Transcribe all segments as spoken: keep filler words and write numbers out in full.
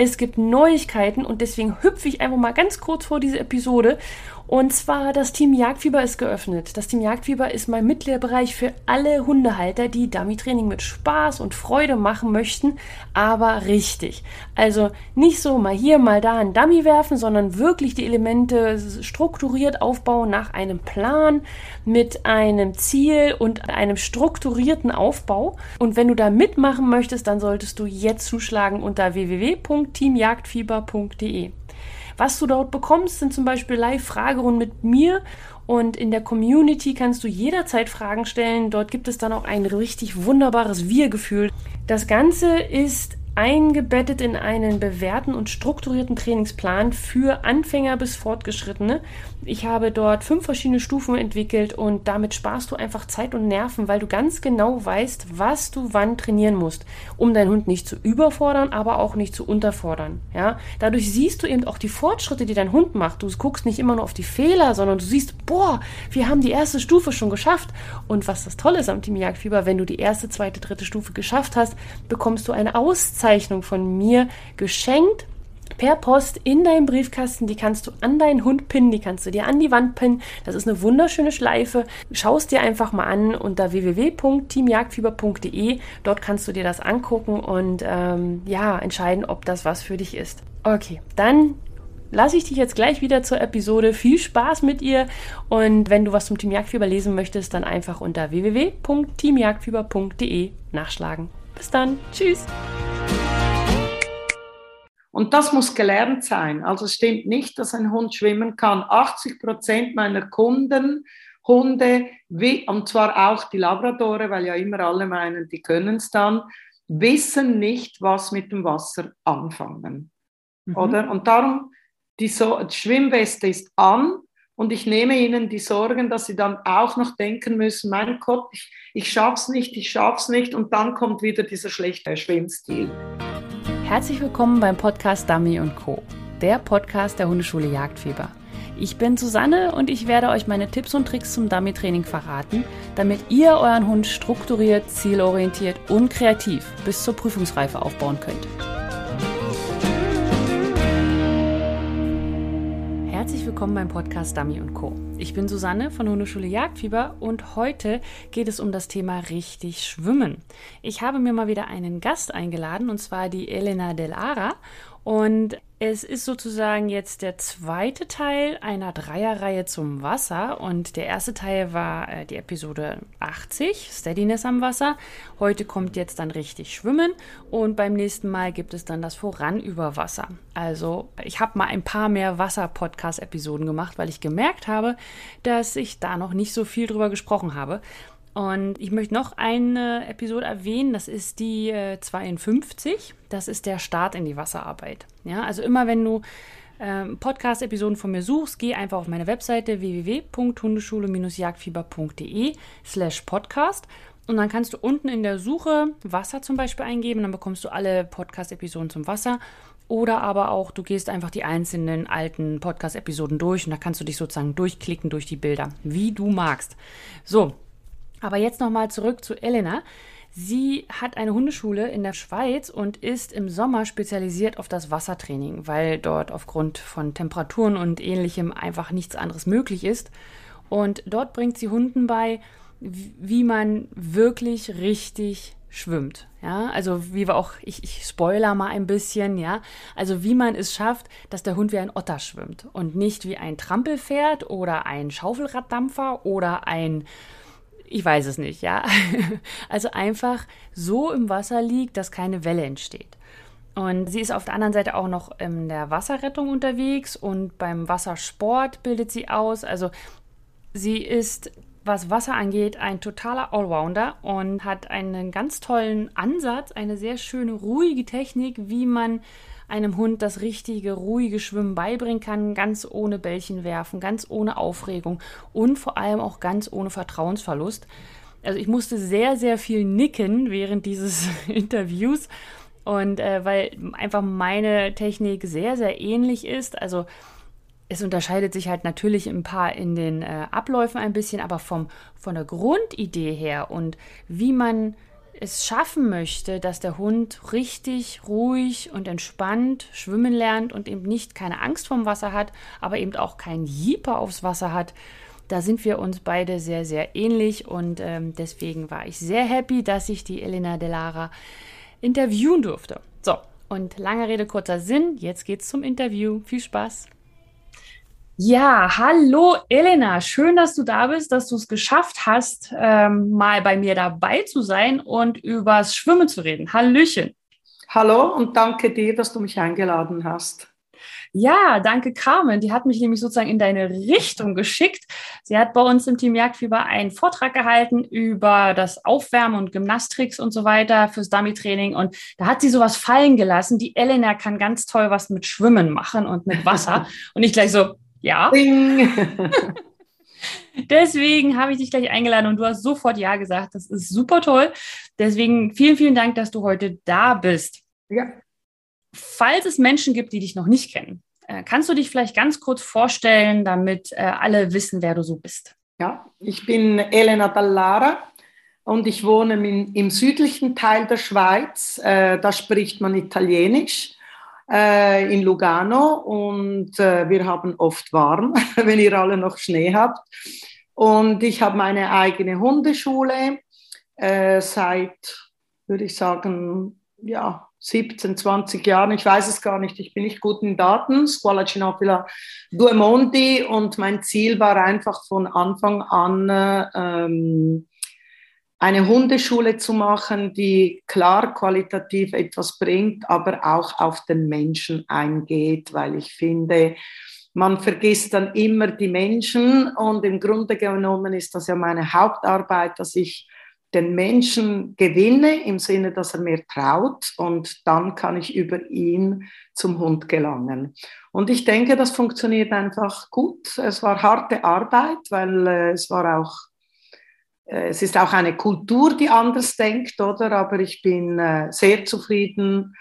Es gibt Neuigkeiten und deswegen hüpfe ich einfach mal ganz kurz vor diese Episode. Und zwar, das Team Jagdfieber ist geöffnet. Das Team Jagdfieber ist mein Mitgliederbereich für alle Hundehalter, die Dummy-Training mit Spaß und Freude machen möchten, aber richtig. Also nicht so mal hier, mal da ein Dummy werfen, sondern wirklich die Elemente strukturiert aufbauen nach einem Plan, mit einem Ziel und einem strukturierten Aufbau. Und wenn du da mitmachen möchtest, dann solltest du jetzt zuschlagen unter w w w punkt team jagdfieber punkt d e. Was du dort bekommst, sind zum Beispiel Live-Fragerunden mit mir und in der Community kannst du jederzeit Fragen stellen. Dort gibt es dann auch ein richtig wunderbares Wir-Gefühl. Das Ganze ist eingebettet in einen bewährten und strukturierten Trainingsplan für Anfänger bis Fortgeschrittene. Ich habe dort fünf verschiedene Stufen entwickelt und damit sparst du einfach Zeit und Nerven, weil du ganz genau weißt, was du wann trainieren musst, um deinen Hund nicht zu überfordern, aber auch nicht zu unterfordern. Ja? Dadurch siehst du eben auch die Fortschritte, die dein Hund macht. Du guckst nicht immer nur auf die Fehler, sondern du siehst, boah, wir haben die erste Stufe schon geschafft. Und was das Tolle ist am Team Jagdfieber, wenn du die erste, zweite, dritte Stufe geschafft hast, bekommst du eine Auszeichnung von mir geschenkt per Post in deinem Briefkasten. Die kannst du an deinen Hund pinnen, die kannst du dir an die Wand pinnen. Das ist eine wunderschöne Schleife. Schau es dir einfach mal an unter w w w punkt team jagdfieber punkt d e. Dort kannst du dir das angucken und ähm, ja, entscheiden, ob das was für dich ist. Okay, dann lasse ich dich jetzt gleich wieder zur Episode. Viel Spaß mit ihr und wenn du was zum Team Jagdfieber lesen möchtest, dann einfach unter w w w punkt team jagdfieber punkt d e nachschlagen. Bis dann. Tschüss. Und das muss gelernt sein. Also es stimmt nicht, dass ein Hund schwimmen kann. achtzig Prozent meiner Kunden, Hunde, wie, und zwar auch die Labradore, weil ja immer alle meinen, die können es dann, wissen nicht, was mit dem Wasser anfangen. Mhm. Oder? Und darum, die, so- die Schwimmweste ist an und ich nehme ihnen die Sorgen, dass sie dann auch noch denken müssen, mein Gott, ich, ich schaff's nicht, ich schaff's nicht und dann kommt wieder dieser schlechte Schwimmstil. Herzlich willkommen beim Podcast Dummy und Co., der Podcast der Hundeschule Jagdfieber. Ich bin Susanne und ich werde euch meine Tipps und Tricks zum Dummy-Training verraten, damit ihr euren Hund strukturiert, zielorientiert und kreativ bis zur Prüfungsreife aufbauen könnt. Herzlich willkommen beim Podcast Dummy und Co. Ich bin Susanne von Hundeschule Jagdfieber und heute geht es um das Thema richtig schwimmen. Ich habe mir mal wieder einen Gast eingeladen und zwar die Elena Del Ara und es ist sozusagen jetzt der zweite Teil einer Dreierreihe zum Wasser und der erste Teil war äh, die Episode achtzig, Steadiness am Wasser. Heute kommt jetzt dann richtig Schwimmen und beim nächsten Mal gibt es dann das Voran über Wasser. Also ich habe mal ein paar mehr Wasser-Podcast-Episoden gemacht, weil ich gemerkt habe, dass ich da noch nicht so viel drüber gesprochen habe. Und ich möchte noch eine Episode erwähnen, das ist die äh, zweiundfünfzig, das ist der Start in die Wasserarbeit. Ja, also immer wenn du ähm, Podcast-Episoden von mir suchst, geh einfach auf meine Webseite w w w punkt hundeschule-jagdfieber punkt d e slash podcast und dann kannst du unten in der Suche Wasser zum Beispiel eingeben, dann bekommst du alle Podcast-Episoden zum Wasser. Oder aber auch, du gehst einfach die einzelnen alten Podcast-Episoden durch und da kannst du dich sozusagen durchklicken durch die Bilder, wie du magst. So. Aber jetzt nochmal zurück zu Elena. Sie hat eine Hundeschule in der Schweiz und ist im Sommer spezialisiert auf das Wassertraining, weil dort aufgrund von Temperaturen und Ähnlichem einfach nichts anderes möglich ist. Und dort bringt sie Hunden bei, wie man wirklich richtig schwimmt. Ja, also wie wir auch, ich, ich spoiler mal ein bisschen, ja, also wie man es schafft, dass der Hund wie ein Otter schwimmt und nicht wie ein Trampelpferd oder ein Schaufelraddampfer oder ein Ich weiß es nicht, ja. Also einfach so im Wasser liegt, dass keine Welle entsteht. Und sie ist auf der anderen Seite auch noch in der Wasserrettung unterwegs und beim Wassersport bildet sie aus. Also sie ist, was Wasser angeht, ein totaler Allrounder und hat einen ganz tollen Ansatz, eine sehr schöne, ruhige Technik, wie man einem Hund das richtige, ruhige Schwimmen beibringen kann, ganz ohne Bällchen werfen, ganz ohne Aufregung und vor allem auch ganz ohne Vertrauensverlust. Also ich musste sehr, sehr viel nicken während dieses Interviews und äh, weil einfach meine Technik sehr, sehr ähnlich ist. Also es unterscheidet sich halt natürlich ein paar in den äh, Abläufen ein bisschen, aber vom, von der Grundidee her und wie man es schaffen möchte, dass der Hund richtig ruhig und entspannt schwimmen lernt und eben nicht keine Angst vorm Wasser hat, aber eben auch keinen Jieper aufs Wasser hat, da sind wir uns beide sehr, sehr ähnlich und ähm, deswegen war ich sehr happy, dass ich die Elena De Lara interviewen durfte. So, und lange Rede, kurzer Sinn, jetzt geht's zum Interview. Viel Spaß! Ja, hallo Elena, schön, dass du da bist, dass du es geschafft hast, ähm, mal bei mir dabei zu sein und übers Schwimmen zu reden. Hallöchen. Hallo und danke dir, dass du mich eingeladen hast. Ja, danke Carmen, die hat mich nämlich sozusagen in deine Richtung geschickt. Sie hat bei uns im Team Jagdfieber einen Vortrag gehalten über das Aufwärmen und Gymnasttricks und so weiter fürs Dummy-Training und da hat sie sowas fallen gelassen. Die Elena kann ganz toll was mit Schwimmen machen und mit Wasser und ich gleich so, ja. Deswegen habe ich dich gleich eingeladen und du hast sofort Ja gesagt. Das ist super toll. Deswegen vielen, vielen Dank, dass du heute da bist. Ja. Falls es Menschen gibt, die dich noch nicht kennen, kannst du dich vielleicht ganz kurz vorstellen, damit alle wissen, wer du so bist? Ja, ich bin Elena De Lara und ich wohne im, im südlichen Teil der Schweiz. Äh, da spricht man Italienisch. In Lugano und äh, wir haben oft warm, wenn ihr alle noch Schnee habt. Und ich habe meine eigene Hundeschule äh, seit, würde ich sagen, ja, siebzehn, zwanzig Jahren. Ich weiß es gar nicht, ich bin nicht gut in Daten. Scuola Cinofila Due Monti und mein Ziel war einfach von Anfang an, äh, ähm, eine Hundeschule zu machen, die klar qualitativ etwas bringt, aber auch auf den Menschen eingeht, weil ich finde, man vergisst dann immer die Menschen und im Grunde genommen ist das ja meine Hauptarbeit, dass ich den Menschen gewinne, im Sinne, dass er mir traut und dann kann ich über ihn zum Hund gelangen. Und ich denke, das funktioniert einfach gut. Es war harte Arbeit, weil äh, es war auch Es ist auch eine Kultur, die anders denkt, oder? Aber ich bin äh, sehr zufrieden.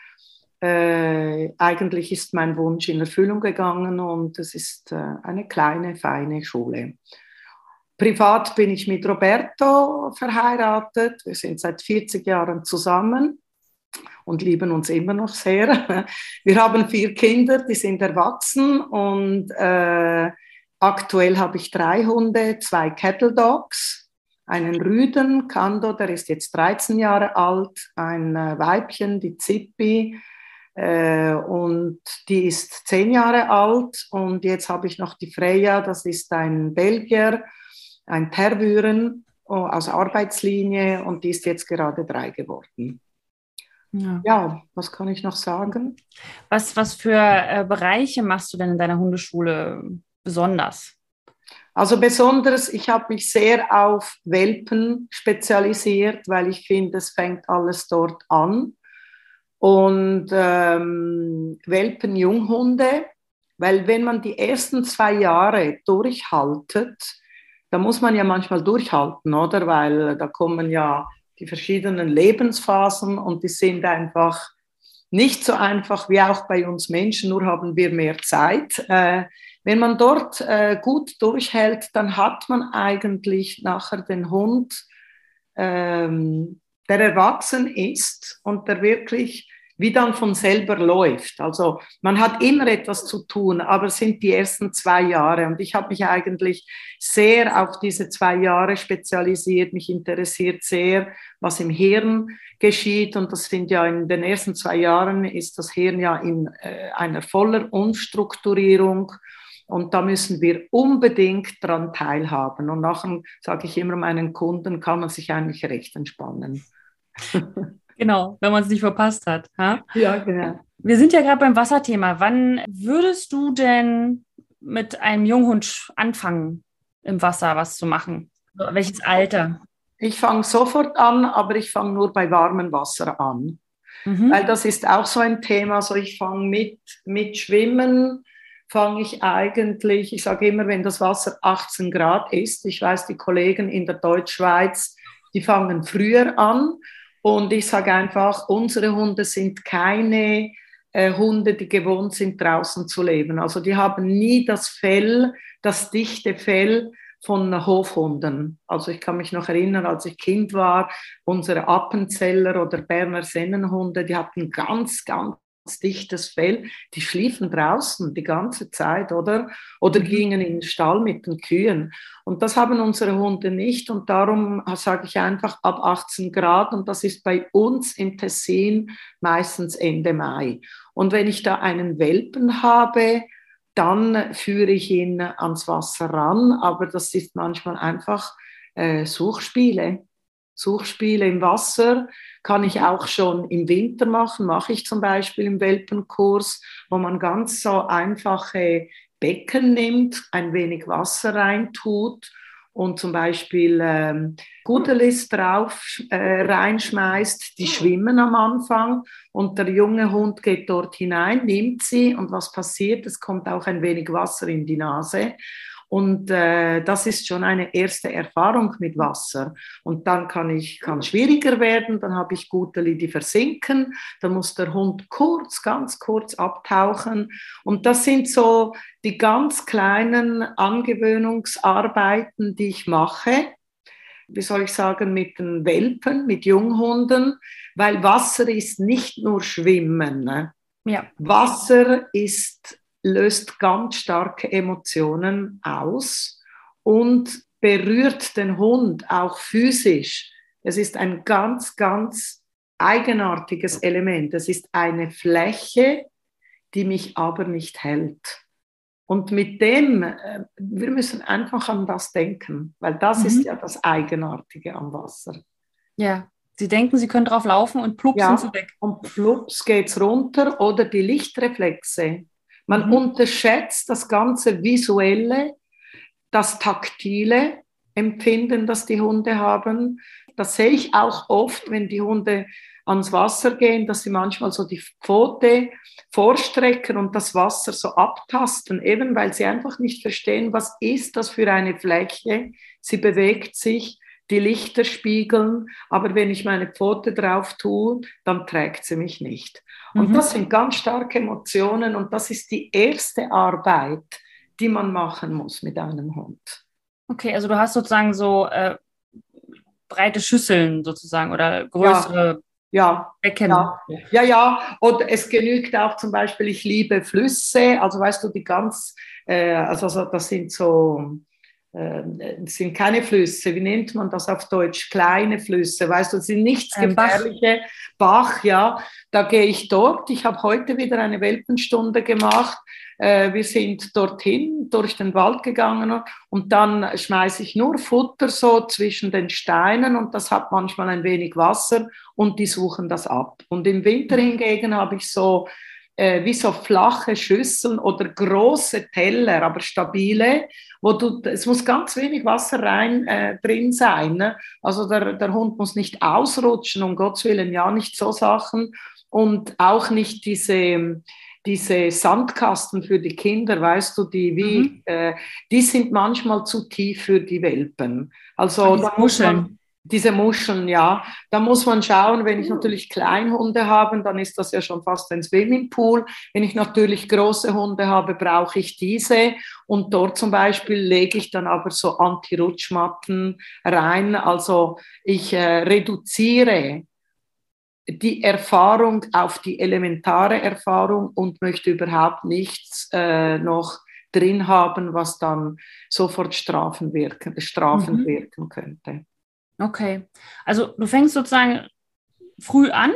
Äh, eigentlich ist mein Wunsch in Erfüllung gegangen und es ist äh, eine kleine, feine Schule. Privat bin ich mit Roberto verheiratet. Wir sind seit vierzig Jahren zusammen und lieben uns immer noch sehr. Wir haben vier Kinder, die sind erwachsen und äh, aktuell habe ich drei Hunde, zwei Cattle Dogs. Einen Rüden, Kando, der ist jetzt dreizehn Jahre alt, ein äh, Weibchen, die Zippi, äh, und die ist zehn Jahre alt. Und jetzt habe ich noch die Freya, das ist ein Belgier, ein Tervuren oh, aus Arbeitslinie und die ist jetzt gerade drei geworden. Ja, ja, was kann ich noch sagen? Was, was für äh, Bereiche machst du denn in deiner Hundeschule besonders? Also besonders, ich habe mich sehr auf Welpen spezialisiert, weil ich finde, es fängt alles dort an. Und ähm, Welpen, Junghunde, weil wenn man die ersten zwei Jahre durchhaltet, da muss man ja manchmal durchhalten, oder? Weil da kommen ja die verschiedenen Lebensphasen und die sind einfach nicht so einfach wie auch bei uns Menschen, nur haben wir mehr Zeit. Äh, wenn man dort äh, gut durchhält, dann hat man eigentlich nachher den Hund, ähm, der erwachsen ist und der wirklich wie dann von selber läuft. Also man hat immer etwas zu tun, aber es sind die ersten zwei Jahre. Und ich habe mich eigentlich sehr auf diese zwei Jahre spezialisiert. Mich interessiert sehr, was im Hirn geschieht. Und das sind ja in den ersten zwei Jahren ist das Hirn ja in äh, einer voller Umstrukturierung. Und da müssen wir unbedingt dran teilhaben. Und nachher sage ich immer meinen Kunden, kann man sich eigentlich recht entspannen. Genau, wenn man es nicht verpasst hat. Ha? Ja, genau. Wir sind ja gerade beim Wasserthema. Wann würdest du denn mit einem Junghund anfangen, im Wasser was zu machen? Welches Alter? Ich fange sofort an, aber ich fange nur bei warmem Wasser an. Mhm. Weil das ist auch so ein Thema. Also ich fange mit, mit Schwimmen, fange ich eigentlich, ich sage immer, wenn das Wasser achtzehn Grad ist, ich weiß, die Kollegen in der Deutschschweiz, die fangen früher an. Und ich sage einfach, unsere Hunde sind keine äh, Hunde, die gewohnt sind, draußen zu leben. Also die haben nie das Fell, das dichte Fell, von Hofhunden. Also ich kann mich noch erinnern, als ich Kind war, unsere Appenzeller oder Berner Sennenhunde, die hatten ganz, ganz dichtes Fell, die schliefen draußen die ganze Zeit, oder? Oder gingen in den Stall mit den Kühen. Und das haben unsere Hunde nicht und darum sage ich einfach ab achtzehn Grad und das ist bei uns im Tessin meistens Ende Mai. Und wenn ich da einen Welpen habe, dann führe ich ihn ans Wasser ran, aber das ist manchmal einfach äh, Suchspiele. Suchspiele im Wasser kann ich auch schon im Winter machen, mache ich zum Beispiel im Welpenkurs, wo man ganz so einfache Becken nimmt, ein wenig Wasser reintut und zum Beispiel ähm, Gudelis drauf äh, reinschmeißt, die schwimmen am Anfang und der junge Hund geht dort hinein, nimmt sie und was passiert? Es kommt auch ein wenig Wasser in die Nase. Und äh, das ist schon eine erste Erfahrung mit Wasser. Und dann kann ich kann schwieriger werden, dann habe ich Guteli, die versinken, dann muss der Hund kurz, ganz kurz abtauchen. Und das sind so die ganz kleinen Angewöhnungsarbeiten, die ich mache, wie soll ich sagen, mit den Welpen, mit Junghunden, weil Wasser ist nicht nur Schwimmen. Ne? Ja. Wasser ist löst ganz starke Emotionen aus und berührt den Hund auch physisch. Es ist ein ganz, ganz eigenartiges Element. Es ist eine Fläche, die mich aber nicht hält. Und mit dem, wir müssen einfach an das denken, weil das mhm. ist ja das Eigenartige am Wasser. Ja, Sie denken, Sie können drauf laufen und plups ja, sind Sie weg. Und plups geht's runter oder die Lichtreflexe. Man mhm. unterschätzt das ganze visuelle, das taktile Empfinden, das die Hunde haben. Das sehe ich auch oft, wenn die Hunde ans Wasser gehen, dass sie manchmal so die Pfote vorstrecken und das Wasser so abtasten, eben weil sie einfach nicht verstehen, was ist das für eine Fläche. Sie bewegt sich, die Lichter spiegeln, aber wenn ich meine Pfote drauf tue, dann trägt sie mich nicht. Und mhm. das sind ganz starke Emotionen und das ist die erste Arbeit, die man machen muss mit einem Hund. Okay, also du hast sozusagen so äh, breite Schüsseln sozusagen oder größere ja, Becken. Ja, ja, ja. Und es genügt auch zum Beispiel, ich liebe Flüsse, also weißt du, die ganz, äh, also, also das sind so... Es sind keine Flüsse, wie nennt man das auf Deutsch? Kleine Flüsse, weißt du, es sind nichts Ein gefährliche. Bach. Bach, ja, da gehe ich dort. Ich habe heute wieder eine Welpenstunde gemacht. Wir sind dorthin, durch den Wald gegangen und dann schmeiße ich nur Futter so zwischen den Steinen und das hat manchmal ein wenig Wasser und die suchen das ab. Und im Winter hingegen habe ich so äh, wie so flache Schüsseln oder große Teller, aber stabile, wo du, es muss ganz wenig Wasser rein äh, drin sein. Ne? Also der, der Hund muss nicht ausrutschen, um Gottes Willen, ja, nicht so Sachen. Und auch nicht diese, diese Sandkasten für die Kinder, weißt du, die wie, mhm. äh, die sind manchmal zu tief für die Welpen. Also da muss man, diese Muscheln, ja. Da muss man schauen, wenn ich natürlich Kleinhunde habe, dann ist das ja schon fast ein Swimmingpool. Wenn ich natürlich große Hunde habe, brauche ich diese. Und dort zum Beispiel lege ich dann aber so Anti-Rutschmatten rein. Also ich äh, reduziere die Erfahrung auf die elementare Erfahrung und möchte überhaupt nichts äh, noch drin haben, was dann sofort Strafen wirken, strafend mhm. wirken könnte. Okay, also du fängst sozusagen früh an,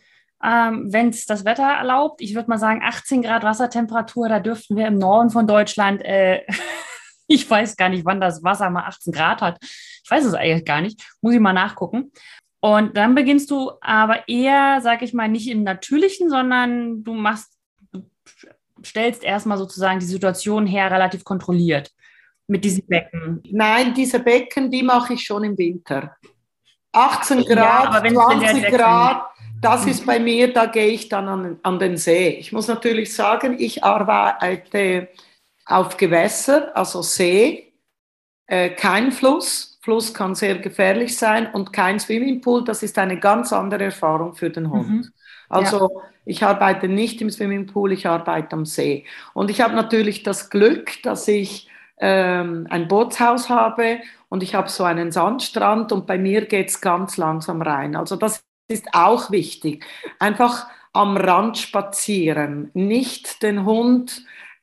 ähm, wenn es das Wetter erlaubt. Ich würde mal sagen, achtzehn Grad Wassertemperatur, da dürften wir im Norden von Deutschland, äh, ich weiß gar nicht, wann das Wasser mal achtzehn Grad hat. Ich weiß es eigentlich gar nicht, muss ich mal nachgucken. Und dann beginnst du aber eher, sag ich mal, nicht im Natürlichen, sondern du machst, du stellst erstmal sozusagen die Situation her, relativ kontrolliert. Mit diesen Becken? Nein, diese Becken, die mache ich schon im Winter. achtzehn Grad, ja, aber zwanzig Grad, das ist bei mir, da gehe ich dann an, an den See. Ich muss natürlich sagen, ich arbeite auf Gewässer, also See, äh, kein Fluss. Fluss kann sehr gefährlich sein und kein Swimmingpool, das ist eine ganz andere Erfahrung für den Hund. Mhm. Also ja. Ich arbeite nicht im Swimmingpool, ich arbeite am See. Und ich habe natürlich das Glück, dass ich ähm, ein Bootshaus habe und ich habe so einen Sandstrand und bei mir geht es ganz langsam rein. Also das ist auch wichtig. Einfach am Rand spazieren, nicht den Hund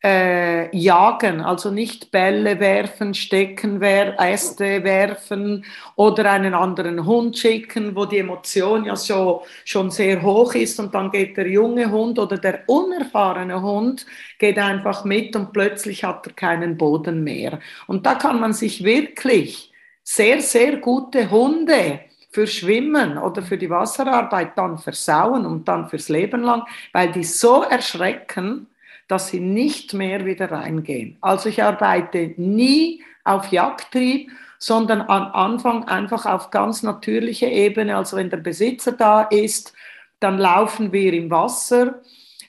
äh, jagen, also nicht Bälle werfen, Stecken wer Äste werfen oder einen anderen Hund schicken, wo die Emotion ja so, schon sehr hoch ist und dann geht der junge Hund oder der unerfahrene Hund geht einfach mit und plötzlich hat er keinen Boden mehr. Und da kann man sich wirklich sehr, sehr gute Hunde für Schwimmen oder für die Wasserarbeit dann versauen und dann fürs Leben lang, weil die so erschrecken, dass sie nicht mehr wieder reingehen. Also ich arbeite nie auf Jagdtrieb, sondern am Anfang einfach auf ganz natürliche Ebene. Also wenn der Besitzer da ist, dann laufen wir im Wasser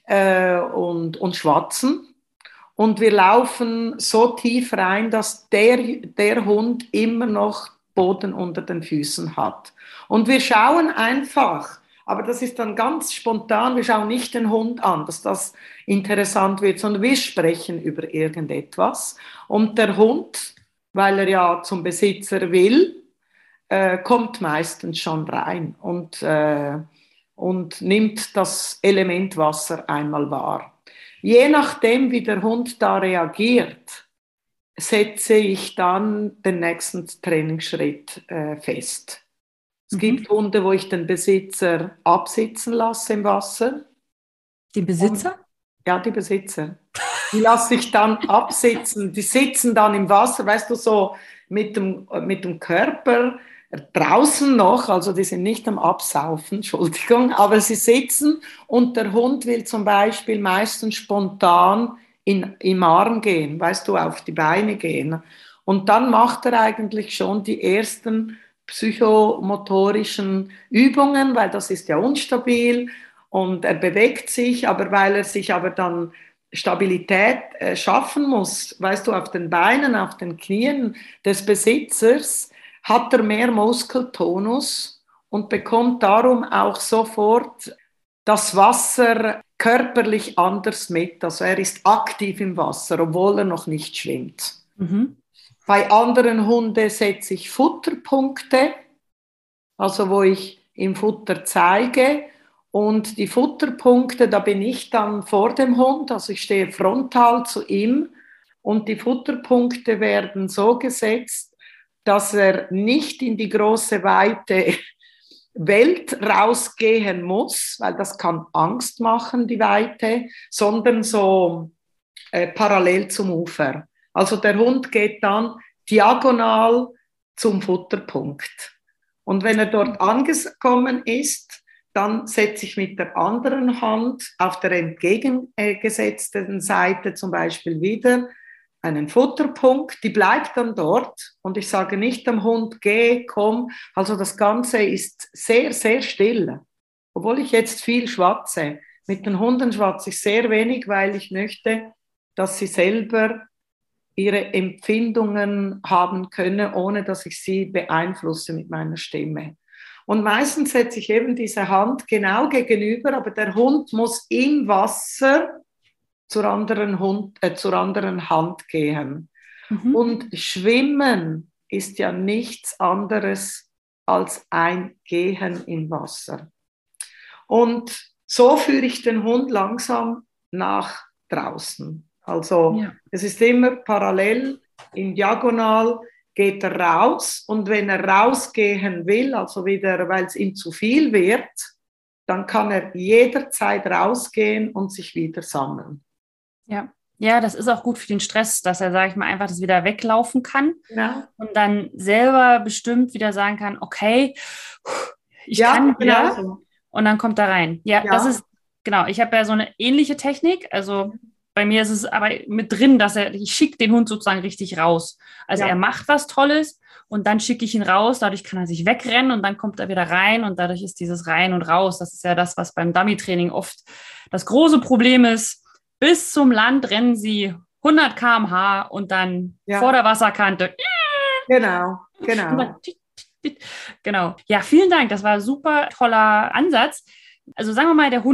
äh, und, und schwatzen. Und wir laufen so tief rein, dass der, der Hund immer noch Boden unter den Füßen hat. Und wir schauen einfach, aber das ist dann ganz spontan, wir schauen nicht den Hund an, dass das interessant wird, sondern wir sprechen über irgendetwas. Und der Hund, weil er ja zum Besitzer will, äh, kommt meistens schon rein und, äh, und nimmt das Element Wasser einmal wahr. Je nachdem, wie der Hund da reagiert, setze ich dann den nächsten Trainingsschritt äh, fest. Es mhm. gibt Hunde, wo ich den Besitzer absitzen lasse im Wasser. Den Besitzer? Und, ja, die Besitzer. Die lasse ich dann absitzen. Die sitzen dann im Wasser, weißt du, so mit dem, mit dem Körper draußen noch, also die sind nicht am Absaufen, Entschuldigung, aber sie sitzen und der Hund will zum Beispiel meistens spontan in, im Arm gehen, weißt du, auf die Beine gehen. Und dann macht er eigentlich schon die ersten psychomotorischen Übungen, weil das ist ja unstabil und er bewegt sich, aber weil er sich aber dann Stabilität äh, schaffen muss, weißt du, auf den Beinen, auf den Knien des Besitzers, hat er mehr Muskeltonus und bekommt darum auch sofort das Wasser körperlich anders mit. Also er ist aktiv im Wasser, obwohl er noch nicht schwimmt. Mhm. Bei anderen Hunden setze ich Futterpunkte, also wo ich im Futter zeige. Und die Futterpunkte, da bin ich dann vor dem Hund, also ich stehe frontal zu ihm. Und die Futterpunkte werden so gesetzt, dass er nicht in die große, weite Welt rausgehen muss, weil das kann Angst machen, die Weite, sondern so äh, parallel zum Ufer. Also der Hund geht dann diagonal zum Futterpunkt. Und wenn er dort angekommen ist, dann setze ich mit der anderen Hand auf der entgegengesetzten Seite zum Beispiel wieder einen Futterpunkt, die bleibt dann dort und ich sage nicht dem Hund, geh, komm, also das Ganze ist sehr, sehr still, obwohl ich jetzt viel schwatze. Mit den Hunden schwatze ich sehr wenig, weil ich möchte, dass sie selber ihre Empfindungen haben können, ohne dass ich sie beeinflusse mit meiner Stimme. Und meistens setze ich eben diese Hand genau gegenüber, aber der Hund muss im Wasser zur anderen, Hund, äh, zur anderen Hand gehen. Mhm. Und Schwimmen ist ja nichts anderes als ein Gehen im Wasser. Und so führe ich den Hund langsam nach draußen. Also ja. Es ist immer parallel, in Diagonal geht er raus und wenn er rausgehen will, also wieder, weil es ihm zu viel wird, dann kann er jederzeit rausgehen und sich wieder sammeln. Ja. Ja, das ist auch gut für den Stress, dass er, sage ich mal, einfach das wieder weglaufen kann ja. Und dann selber bestimmt wieder sagen kann, okay, ich ja, kann wieder genau so. Und dann kommt er rein. Ja, ja, das ist, genau, ich habe ja so eine ähnliche Technik, also bei mir ist es aber mit drin, dass er, ich schicke den Hund sozusagen richtig raus. Also ja. Er macht was Tolles und dann schicke ich ihn raus, dadurch kann er sich wegrennen und dann kommt er wieder rein und dadurch ist dieses Rein und Raus, das ist ja das, was beim Dummy-Training oft das große Problem ist. Bis zum Land rennen sie hundert Kilometer pro Stunde und dann ja. vor der Wasserkante. Genau, genau. Genau. Ja, vielen Dank, das war ein super toller Ansatz. Also sagen wir mal, der Hund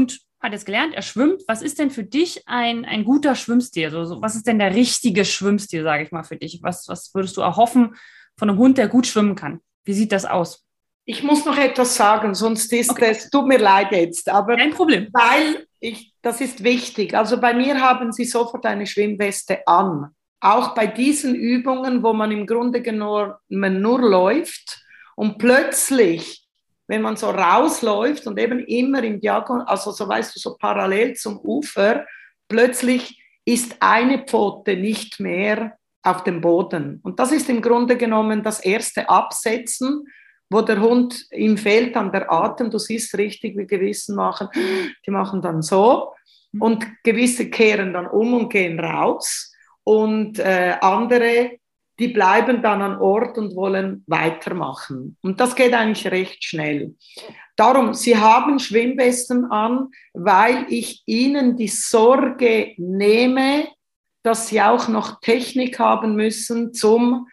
hat jetzt gelernt, er schwimmt. Was ist denn für dich ein, ein guter Schwimmstil? Also, so, was ist denn der richtige Schwimmstil, sage ich mal, für dich? Was, was würdest du erhoffen von einem Hund, der gut schwimmen kann? Wie sieht das aus? Ich muss noch etwas sagen, sonst ist Okay. es, tut mir leid jetzt, aber Kein Problem. weil ich, das ist wichtig. Also bei mir haben Sie sofort eine Schwimmweste an. Auch bei diesen Übungen, wo man im Grunde genommen nur läuft und plötzlich, wenn man so rausläuft und eben immer im Diagonal, also so weißt du, so parallel zum Ufer, plötzlich ist eine Pfote nicht mehr auf dem Boden. Und das ist im Grunde genommen das erste Absetzen, wo der Hund, ihm fehlt dann der Atem, du siehst richtig, wie Gewissen machen, die machen dann so und gewisse kehren dann um und gehen raus und äh, andere, die bleiben dann an Ort und wollen weitermachen. Und das geht eigentlich recht schnell. Darum, Sie haben Schwimmwesten an, weil ich Ihnen die Sorge nehme, dass Sie auch noch Technik haben müssen zum,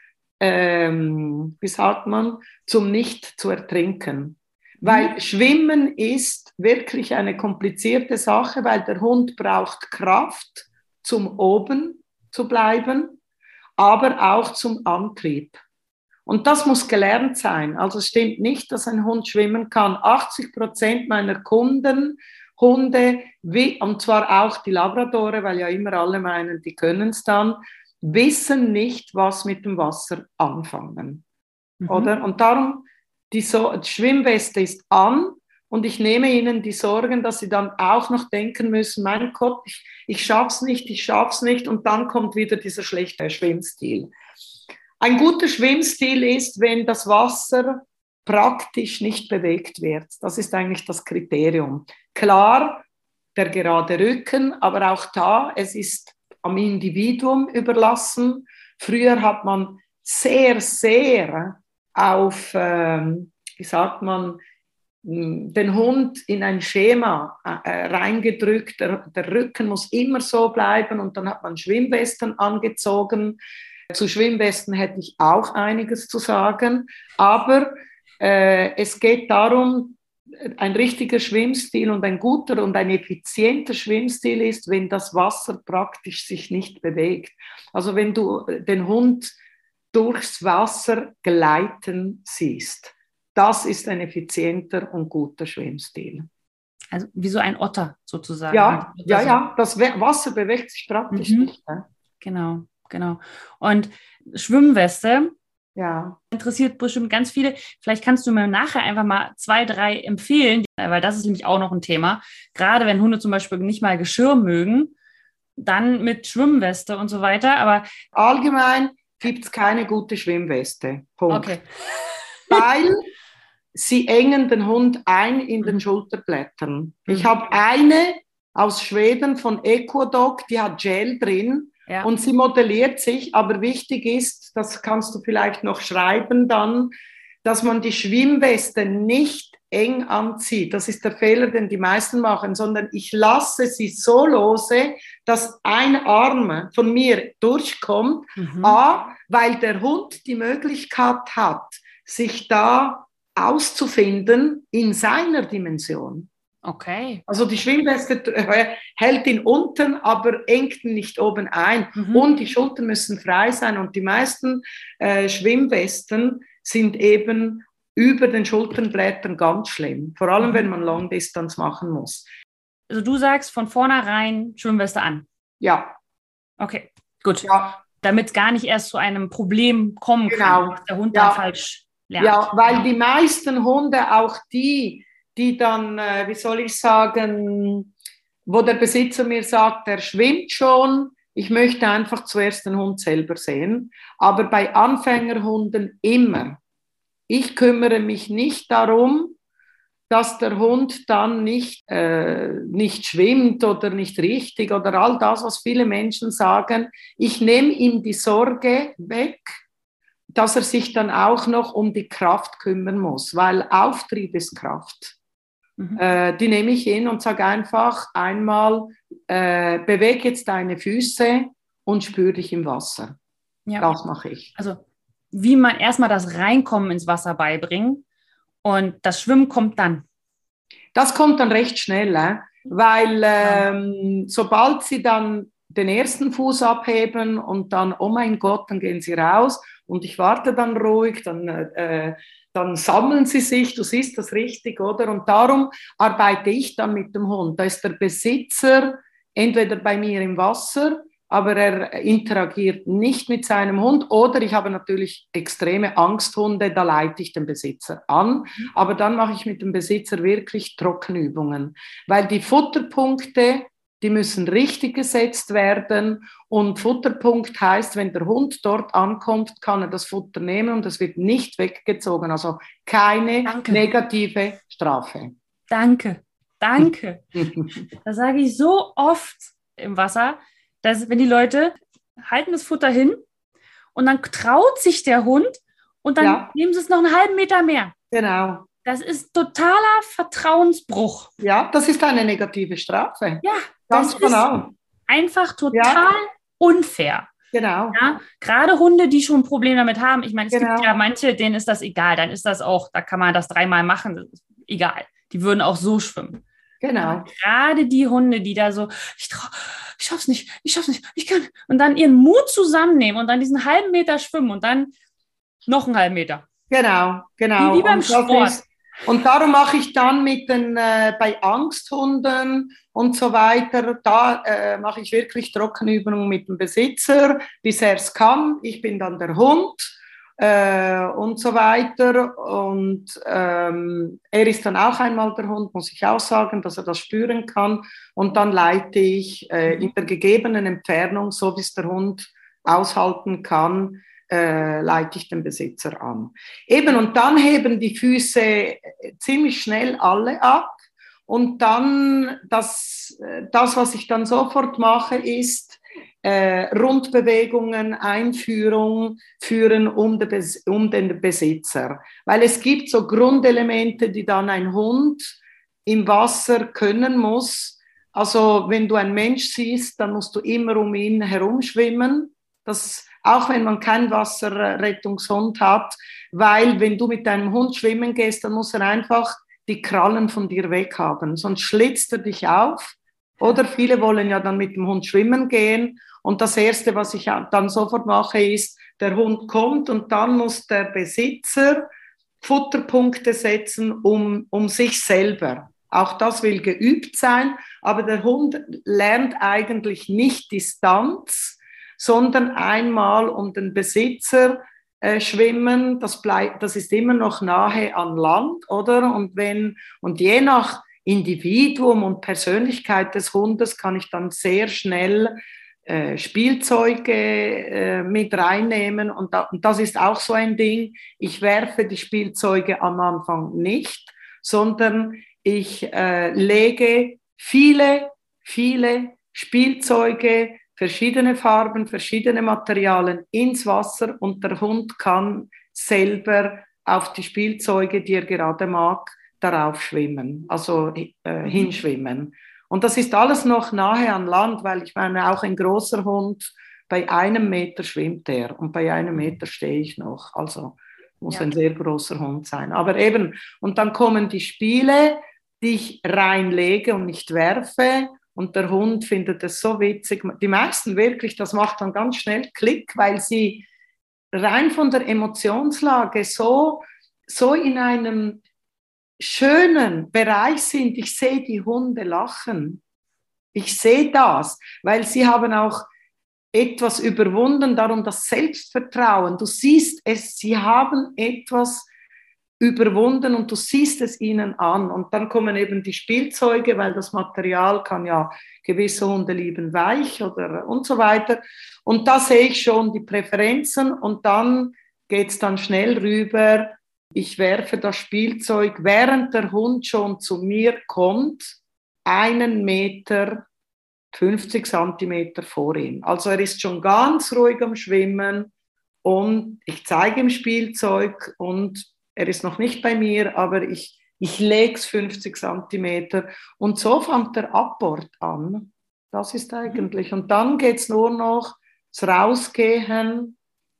ähm, wie sagt man, zum nicht zu ertrinken. Weil Schwimmen ist wirklich eine komplizierte Sache, weil der Hund braucht Kraft zum oben zu bleiben, aber auch zum Antrieb. Und das muss gelernt sein. Also es stimmt nicht, dass ein Hund schwimmen kann. achtzig Prozent meiner Kunden, Hunde, wie, und zwar auch die Labradore, weil ja immer alle meinen, die können es dann, wissen nicht, was mit dem Wasser anfangen. Mhm. Oder? Und darum, die, so die Schwimmweste ist an und ich nehme ihnen die Sorgen, dass sie dann auch noch denken müssen, mein Gott, ich, ich schaff's nicht, ich schaff's nicht und dann kommt wieder dieser schlechte Schwimmstil. Ein guter Schwimmstil ist, wenn das Wasser praktisch nicht bewegt wird. Das ist eigentlich das Kriterium. Klar, der gerade Rücken, aber auch da, es ist am Individuum überlassen. Früher hat man sehr, sehr auf, ähm, wie sagt man, den Hund in ein Schema äh, reingedrückt. Der, der Rücken muss immer so bleiben und dann hat man Schwimmwesten angezogen. Zu Schwimmwesten hätte ich auch einiges zu sagen, aber äh, es geht darum, ein richtiger Schwimmstil und ein guter und ein effizienter Schwimmstil ist, wenn das Wasser praktisch sich nicht bewegt. Also wenn du den Hund durchs Wasser gleiten siehst, das ist ein effizienter und guter Schwimmstil. Also wie so ein Otter sozusagen. Ja, ja, ja, das Wasser bewegt sich praktisch mhm. nicht. Ne? Genau, genau. Und Schwimmweste, ja, interessiert bestimmt ganz viele. Vielleicht kannst du mir nachher einfach mal zwei, drei empfehlen, weil das ist nämlich auch noch ein Thema. Gerade wenn Hunde zum Beispiel nicht mal Geschirr mögen, dann mit Schwimmweste und so weiter. Aber allgemein gibt es keine gute Schwimmweste. Punkt. Okay. Weil sie engen den Hund ein in den mhm. Schulterblättern. Mhm. Ich habe eine aus Schweden von Equodog, die hat Gel drin. Ja. Und sie modelliert sich, aber wichtig ist, das kannst du vielleicht noch schreiben dann, dass man die Schwimmweste nicht eng anzieht. Das ist der Fehler, den die meisten machen, sondern ich lasse sie so lose, dass ein Arm von mir durchkommt, mhm. A, weil der Hund die Möglichkeit hat, sich da auszufinden in seiner Dimension. Okay. Also die Schwimmweste hält ihn unten, aber engt ihn nicht oben ein. Mhm. Und die Schultern müssen frei sein. Und die meisten äh, Schwimmwesten sind eben über den Schulterblättern ganz schlimm. Vor allem, mhm. wenn man Long-Distance machen muss. Also du sagst von vornherein Schwimmweste an? Ja. Okay, gut. Ja. Damit gar nicht erst zu einem Problem kommen genau. kann, dass der Hund ja. dann falsch lernt. Ja, weil ja. die meisten Hunde, auch die, die dann, äh, wie soll ich sagen, wo der Besitzer mir sagt, er schwimmt schon, ich möchte einfach zuerst den Hund selber sehen. Aber bei Anfängerhunden immer. Ich kümmere mich nicht darum, dass der Hund dann nicht, äh, nicht schwimmt oder nicht richtig oder all das, was viele Menschen sagen. Ich nehme ihm die Sorge weg, dass er sich dann auch noch um die Kraft kümmern muss, weil Auftrieb ist Kraft. Mhm. Äh, die nehme ich hin und sage einfach einmal, äh, bewege jetzt deine Füße und spüre dich im Wasser. Ja. Das mache ich. Also wie man erstmal das Reinkommen ins Wasser beibringen und das Schwimmen kommt dann. Das kommt dann recht schnell. Äh? weil ähm, sobald sie dann den ersten Fuß abheben und dann, oh mein Gott, dann gehen sie raus und ich warte dann ruhig, dann, äh, dann sammeln sie sich, du siehst das richtig, oder? Und darum arbeite ich dann mit dem Hund. Da ist der Besitzer entweder bei mir im Wasser, aber er interagiert nicht mit seinem Hund, oder ich habe natürlich extreme Angsthunde, da leite ich den Besitzer an, aber dann mache ich mit dem Besitzer wirklich Trockenübungen, weil die Futterpunkte, die müssen richtig gesetzt werden und Futterpunkt heißt, wenn der Hund dort ankommt, kann er das Futter nehmen und es wird nicht weggezogen, also keine Danke. negative Strafe. Danke, danke. Das sage ich so oft im Wasser, dass wenn die Leute halten das Futter hin und dann traut sich der Hund und dann ja. nehmen sie es noch einen halben Meter mehr. Genau. Das ist totaler Vertrauensbruch. Ja, das ist eine negative Strafe. Ja, ganz das genau. Ist einfach total ja. unfair. Genau. Ja, gerade Hunde, die schon ein Problem damit haben. Ich meine, es genau. gibt ja manche, denen ist das egal. Dann ist das auch, da kann man das dreimal machen. Das ist egal. Die würden auch so schwimmen. Genau. Aber gerade die Hunde, die da so, ich trau, ich schaff's nicht, ich schaff's nicht, ich kann. Und dann ihren Mut zusammennehmen und dann diesen halben Meter schwimmen und dann noch einen halben Meter. Genau, genau. Wie, wie beim und Sport. Ist, und darum mache ich dann mit den, äh, bei Angsthunden und so weiter, da äh, mache ich wirklich Trockenübungen mit dem Besitzer, bis er es kann. Ich bin dann der Hund äh, und so weiter. Und ähm, er ist dann auch einmal der Hund, muss ich auch sagen, dass er das spüren kann. Und dann leite ich äh, in der gegebenen Entfernung, so wie es der Hund aushalten kann, Äh, leite ich den Besitzer an. Eben, und dann heben die Füße ziemlich schnell alle ab und dann, das, das was ich dann sofort mache, ist äh, Rundbewegungen, Einführung, führen um, de, um den Besitzer. Weil es gibt so Grundelemente, die dann ein Hund im Wasser können muss. Also wenn du einen Mensch siehst, dann musst du immer um ihn herumschwimmen. Das auch wenn man keinen Wasserrettungshund hat, weil wenn du mit deinem Hund schwimmen gehst, dann muss er einfach die Krallen von dir weghaben, sonst schlitzt er dich auf. Oder viele wollen ja dann mit dem Hund schwimmen gehen und das Erste, was ich dann sofort mache, ist, der Hund kommt und dann muss der Besitzer Futterpunkte setzen um, um sich selber. Auch das will geübt sein, aber der Hund lernt eigentlich nicht Distanz, sondern einmal um den Besitzer äh, schwimmen, das bleibt, das ist immer noch nahe an Land, oder? Und wenn, und je nach Individuum und Persönlichkeit des Hundes kann ich dann sehr schnell äh, Spielzeuge äh, mit reinnehmen und, da, und das ist auch so ein Ding. Ich werfe die Spielzeuge am Anfang nicht, sondern ich äh, lege viele, viele Spielzeuge, verschiedene Farben, verschiedene Materialien ins Wasser und der Hund kann selber auf die Spielzeuge, die er gerade mag, darauf schwimmen, also äh, hinschwimmen. Und das ist alles noch nahe an Land, weil ich meine, auch ein großer Hund, bei einem Meter schwimmt er und bei einem Meter stehe ich noch. Also muss ja. ein sehr großer Hund sein. Aber eben, und dann kommen die Spiele, die ich reinlege und nicht werfe. Und der Hund findet es so witzig. Die meisten wirklich, das macht dann ganz schnell Klick, weil sie rein von der Emotionslage so, so in einem schönen Bereich sind. Ich sehe die Hunde lachen. Ich sehe das, weil sie haben auch etwas überwunden, darum das Selbstvertrauen. Du siehst es, sie haben etwas überwunden und du siehst es ihnen an. Und dann kommen eben die Spielzeuge, weil das Material kann ja, gewisse Hunde lieben weich oder und so weiter. Und da sehe ich schon die Präferenzen und dann geht es dann schnell rüber. Ich werfe das Spielzeug, während der Hund schon zu mir kommt, einen Meter, fünfzig Zentimeter vor ihm. Also er ist schon ganz ruhig am Schwimmen und ich zeige ihm Spielzeug und er ist noch nicht bei mir, aber ich, ich lege es fünfzig Zentimeter und so fängt der Abbord an. Das ist eigentlich. Und dann geht es nur noch das Rausgehen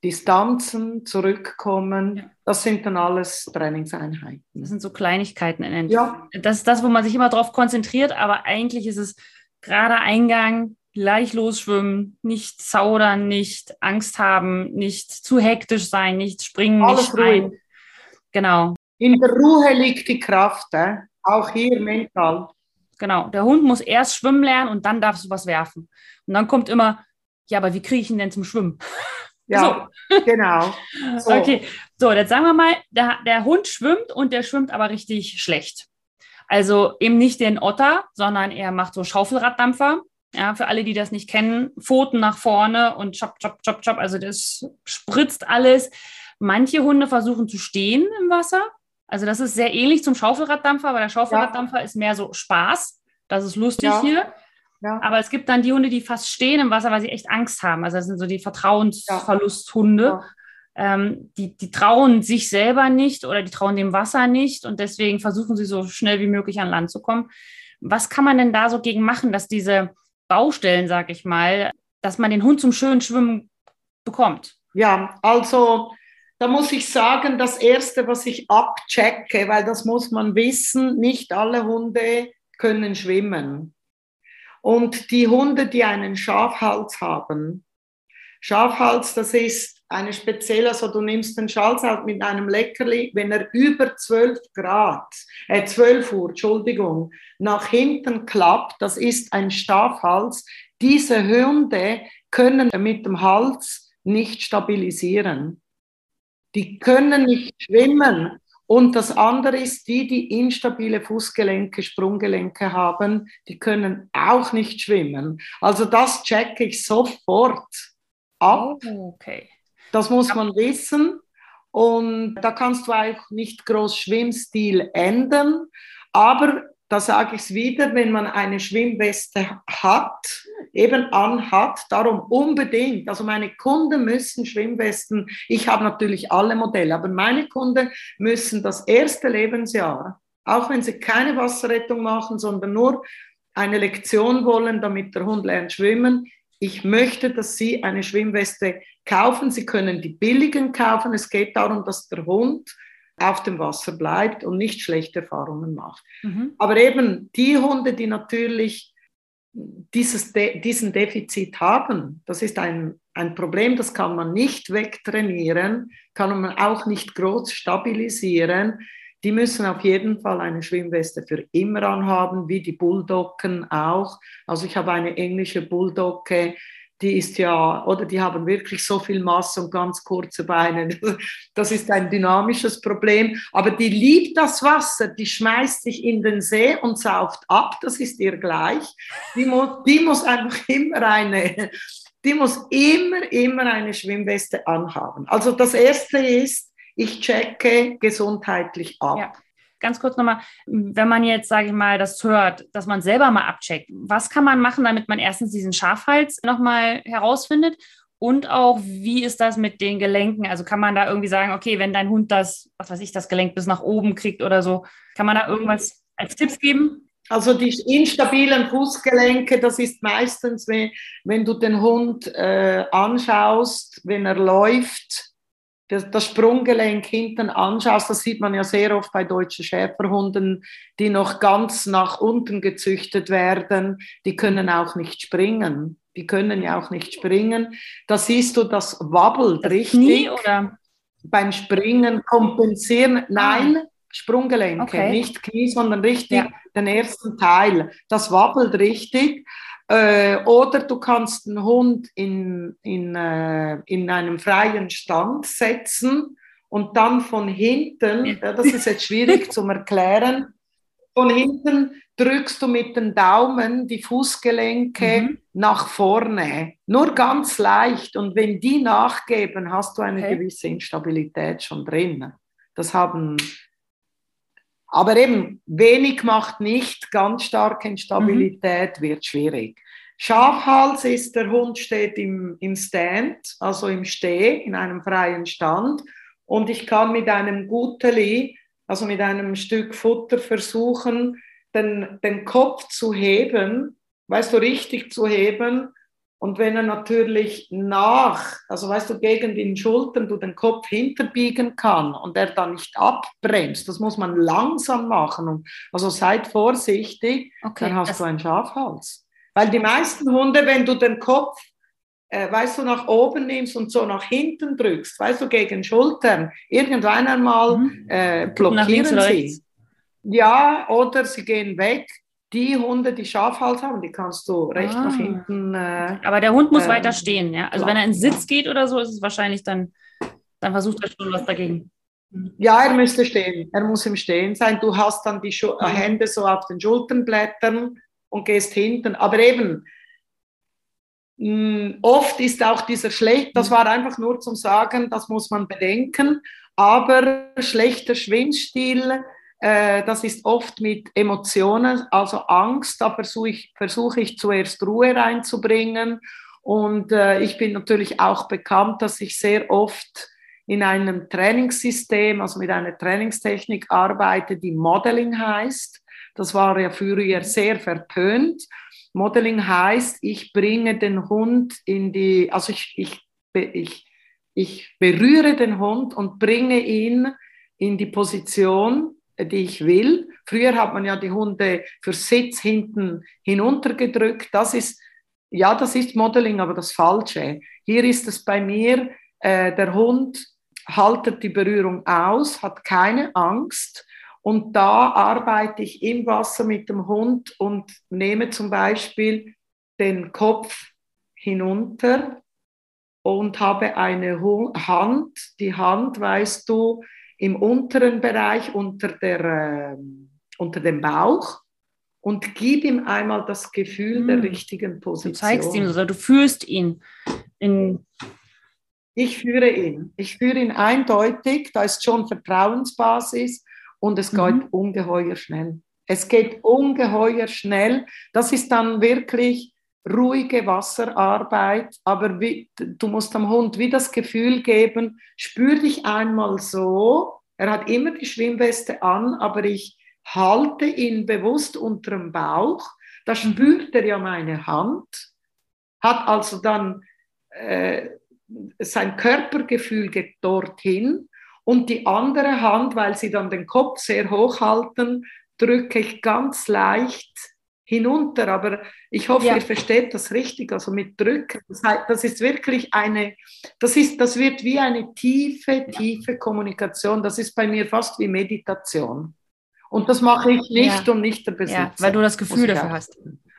Distanzen, zurückkommen. Ja. Das sind dann alles Trainingseinheiten. Das sind so Kleinigkeiten in Ja. Das ist das, wo man sich immer drauf konzentriert, aber eigentlich ist es gerade Eingang, gleich losschwimmen, nicht zaudern, nicht Angst haben, nicht zu hektisch sein, nicht springen, Alles nicht schreien. ruhig. Genau. In der Ruhe liegt die Kraft, äh? Auch hier mental. Genau. Der Hund muss erst schwimmen lernen und dann darfst du was werfen. Und dann kommt immer, ja, aber wie kriege ich ihn denn zum Schwimmen? Ja, so. Genau. So. Okay, so, jetzt sagen wir mal, der, der Hund schwimmt und der schwimmt aber richtig schlecht. Also eben nicht den Otter, sondern er macht so Schaufelraddampfer. Ja, für alle, die das nicht kennen, Pfoten nach vorne und chop, chop, chop, chop. Also das spritzt alles. Manche Hunde versuchen zu stehen im Wasser. Also das ist sehr ähnlich zum Schaufelraddampfer, aber der Schaufelraddampfer ja. ist mehr so Spaß. Das ist lustig ja. hier. Ja. Aber es gibt dann die Hunde, die fast stehen im Wasser, weil sie echt Angst haben. Also das sind so die Vertrauensverlusthunde. Ja. Ähm, die, die trauen sich selber nicht oder die trauen dem Wasser nicht und deswegen versuchen sie so schnell wie möglich an Land zu kommen. Was kann man denn da so gegen machen, dass diese Baustellen, sag ich mal, dass man den Hund zum schönen Schwimmen bekommt? Ja, also da muss ich sagen, das Erste, was ich abchecke, weil das muss man wissen, nicht alle Hunde können schwimmen. Und die Hunde, die einen Schafhals haben, Schafhals, das ist eine spezielle, also du nimmst den Schafhals mit einem Leckerli, wenn er über zwölf Grad, äh zwölf Uhr, Entschuldigung, nach hinten klappt, das ist ein Schafhals. Diese Hunde können mit dem Hals nicht stabilisieren. Die können nicht schwimmen. Und das andere ist, die, die instabile Fußgelenke, Sprunggelenke haben, die können auch nicht schwimmen. Also das checke ich sofort ab. Oh, okay. Das muss man wissen. Und da kannst du auch nicht groß Schwimmstil ändern. Aber da sage ich es wieder, wenn man eine Schwimmweste hat, eben anhat, darum unbedingt, also meine Kunden müssen Schwimmwesten, ich habe natürlich alle Modelle, aber meine Kunden müssen das erste Lebensjahr, auch wenn sie keine Wasserrettung machen, sondern nur eine Lektion wollen, damit der Hund lernt schwimmen, ich möchte, dass sie eine Schwimmweste kaufen, sie können die billigen kaufen, es geht darum, dass der Hund auf dem Wasser bleibt und nicht schlechte Erfahrungen macht. Mhm. Aber eben die Hunde, die natürlich dieses De- diesen Defizit haben, das ist ein, ein Problem, das kann man nicht wegtrainieren, kann man auch nicht groß stabilisieren. Die müssen auf jeden Fall eine Schwimmweste für immer anhaben, wie die Bulldoggen auch. Also ich habe eine englische Bulldogge, die ist ja, oder die haben wirklich so viel Masse und ganz kurze Beine. Das ist ein dynamisches Problem. Aber die liebt das Wasser, die schmeißt sich in den See und sauft ab, das ist ihr gleich. Die muss, die muss einfach immer eine, die muss immer, immer eine Schwimmweste anhaben. Also das Erste ist, ich checke gesundheitlich ab. Ja. Ganz kurz nochmal, wenn man jetzt, sage ich mal, das hört, dass man selber mal abcheckt, was kann man machen, damit man erstens diesen Schafhals nochmal herausfindet und auch, wie ist das mit den Gelenken? Also kann man da irgendwie sagen, okay, wenn dein Hund das, was weiß ich, das Gelenk bis nach oben kriegt oder so, kann man da irgendwas als Tipps geben? Also die instabilen Fußgelenke, das ist meistens, wenn, wenn du den Hund äh, anschaust, wenn er läuft, das Sprunggelenk hinten anschaust, das sieht man ja sehr oft bei deutschen Schäferhunden, die noch ganz nach unten gezüchtet werden, die können auch nicht springen. Die können ja auch nicht springen. Da siehst du, das wabbelt das richtig. Knie, oder? Beim Springen kompensieren. Nein, ah. Sprunggelenke, okay. Nicht Knie, sondern richtig ja. Den ersten Teil. Das wabbelt richtig. Oder du kannst den Hund in, in, in einem freien Stand setzen und dann von hinten, das ist jetzt schwierig zu erklären, von hinten drückst du mit den Daumen die Fußgelenke mhm. nach vorne. Nur ganz leicht. Und wenn die nachgeben, hast du eine okay. gewisse Instabilität schon drin. Das haben... Aber eben, wenig macht nicht, ganz starke Instabilität mhm. wird schwierig. Schafhals ist, der Hund steht im, im Stand, also im Steh, in einem freien Stand. Und ich kann mit einem Guteli, also mit einem Stück Futter versuchen, den, den Kopf zu heben, weißt du, richtig zu heben Und wenn er natürlich nach, also weißt du, gegen den Schultern du den Kopf hinterbiegen kann und er dann nicht abbremst, das muss man langsam machen. Und also seid vorsichtig, Okay, dann hast das- du einen Schafhals. Weil die meisten Hunde, wenn du den Kopf, äh, weißt du, nach oben nimmst und so nach hinten drückst, weißt du, gegen Schultern, irgendwann einmal Mhm. äh, Gucken nach links blockieren oder sie. rechts. Ja, oder sie gehen weg. Die Hunde, die Schafhals haben, die kannst du recht Ah. nach hinten. Äh, Aber der Hund muss äh, weiter stehen, ja? Also wenn er in Sitz geht oder so, ist es wahrscheinlich dann, dann versucht er schon was dagegen. Mhm. Ja, er müsste stehen. Er muss im Stehen sein. Du hast dann die Schu- Mhm. Hände so auf den Schulternblättern und gehst hinten. Aber eben, mh, oft ist auch dieser schlecht, das war einfach nur zum Sagen, das muss man bedenken. Aber schlechter Schwimmstil, äh, das ist oft mit Emotionen, also Angst. Da versuche ich, versuche ich zuerst Ruhe reinzubringen. Und äh, ich bin natürlich auch bekannt, dass ich sehr oft in einem Trainingssystem, also mit einer Trainingstechnik arbeite, die Modeling heißt. Das war ja früher sehr verpönt. Modeling heißt, ich bringe den Hund in die, also ich, ich, ich, ich berühre den Hund und bringe ihn in die Position, die ich will. Früher hat man ja die Hunde für Sitz hinten hinuntergedrückt. Das ist, ja, das ist Modeling, aber das Falsche. Hier ist es bei mir, äh, der Hund haltet die Berührung aus, hat keine Angst. Und da arbeite ich im Wasser mit dem Hund und nehme zum Beispiel den Kopf hinunter und habe eine Hand, die Hand, weißt du, im unteren Bereich unter, der, äh, unter dem Bauch und gib ihm einmal das Gefühl hm. der richtigen Position. Du zeigst ihm so, du fühlst ihn. In ich führe ihn. Ich führe ihn eindeutig, da ist schon Vertrauensbasis und es geht mhm. ungeheuer schnell. Es geht ungeheuer schnell. Das ist dann wirklich ruhige Wasserarbeit, aber wie, du musst dem Hund wie das Gefühl geben, spür dich einmal so, er hat immer die Schwimmweste an, aber ich halte ihn bewusst unter dem Bauch, da spürt er ja meine Hand, hat also dann äh, sein Körpergefühl geht dorthin und die andere Hand, weil sie dann den Kopf sehr hoch halten, drücke ich ganz leicht hinunter, aber ich hoffe, ja. ihr versteht das richtig, also mit Drücken, das, heißt, das ist wirklich eine, das, ist, das wird wie eine tiefe, tiefe Kommunikation, das ist bei mir fast wie Meditation und das mache ich nicht ja. und nicht der Besitzer. Ja, weil du das Gefühl dafür hast.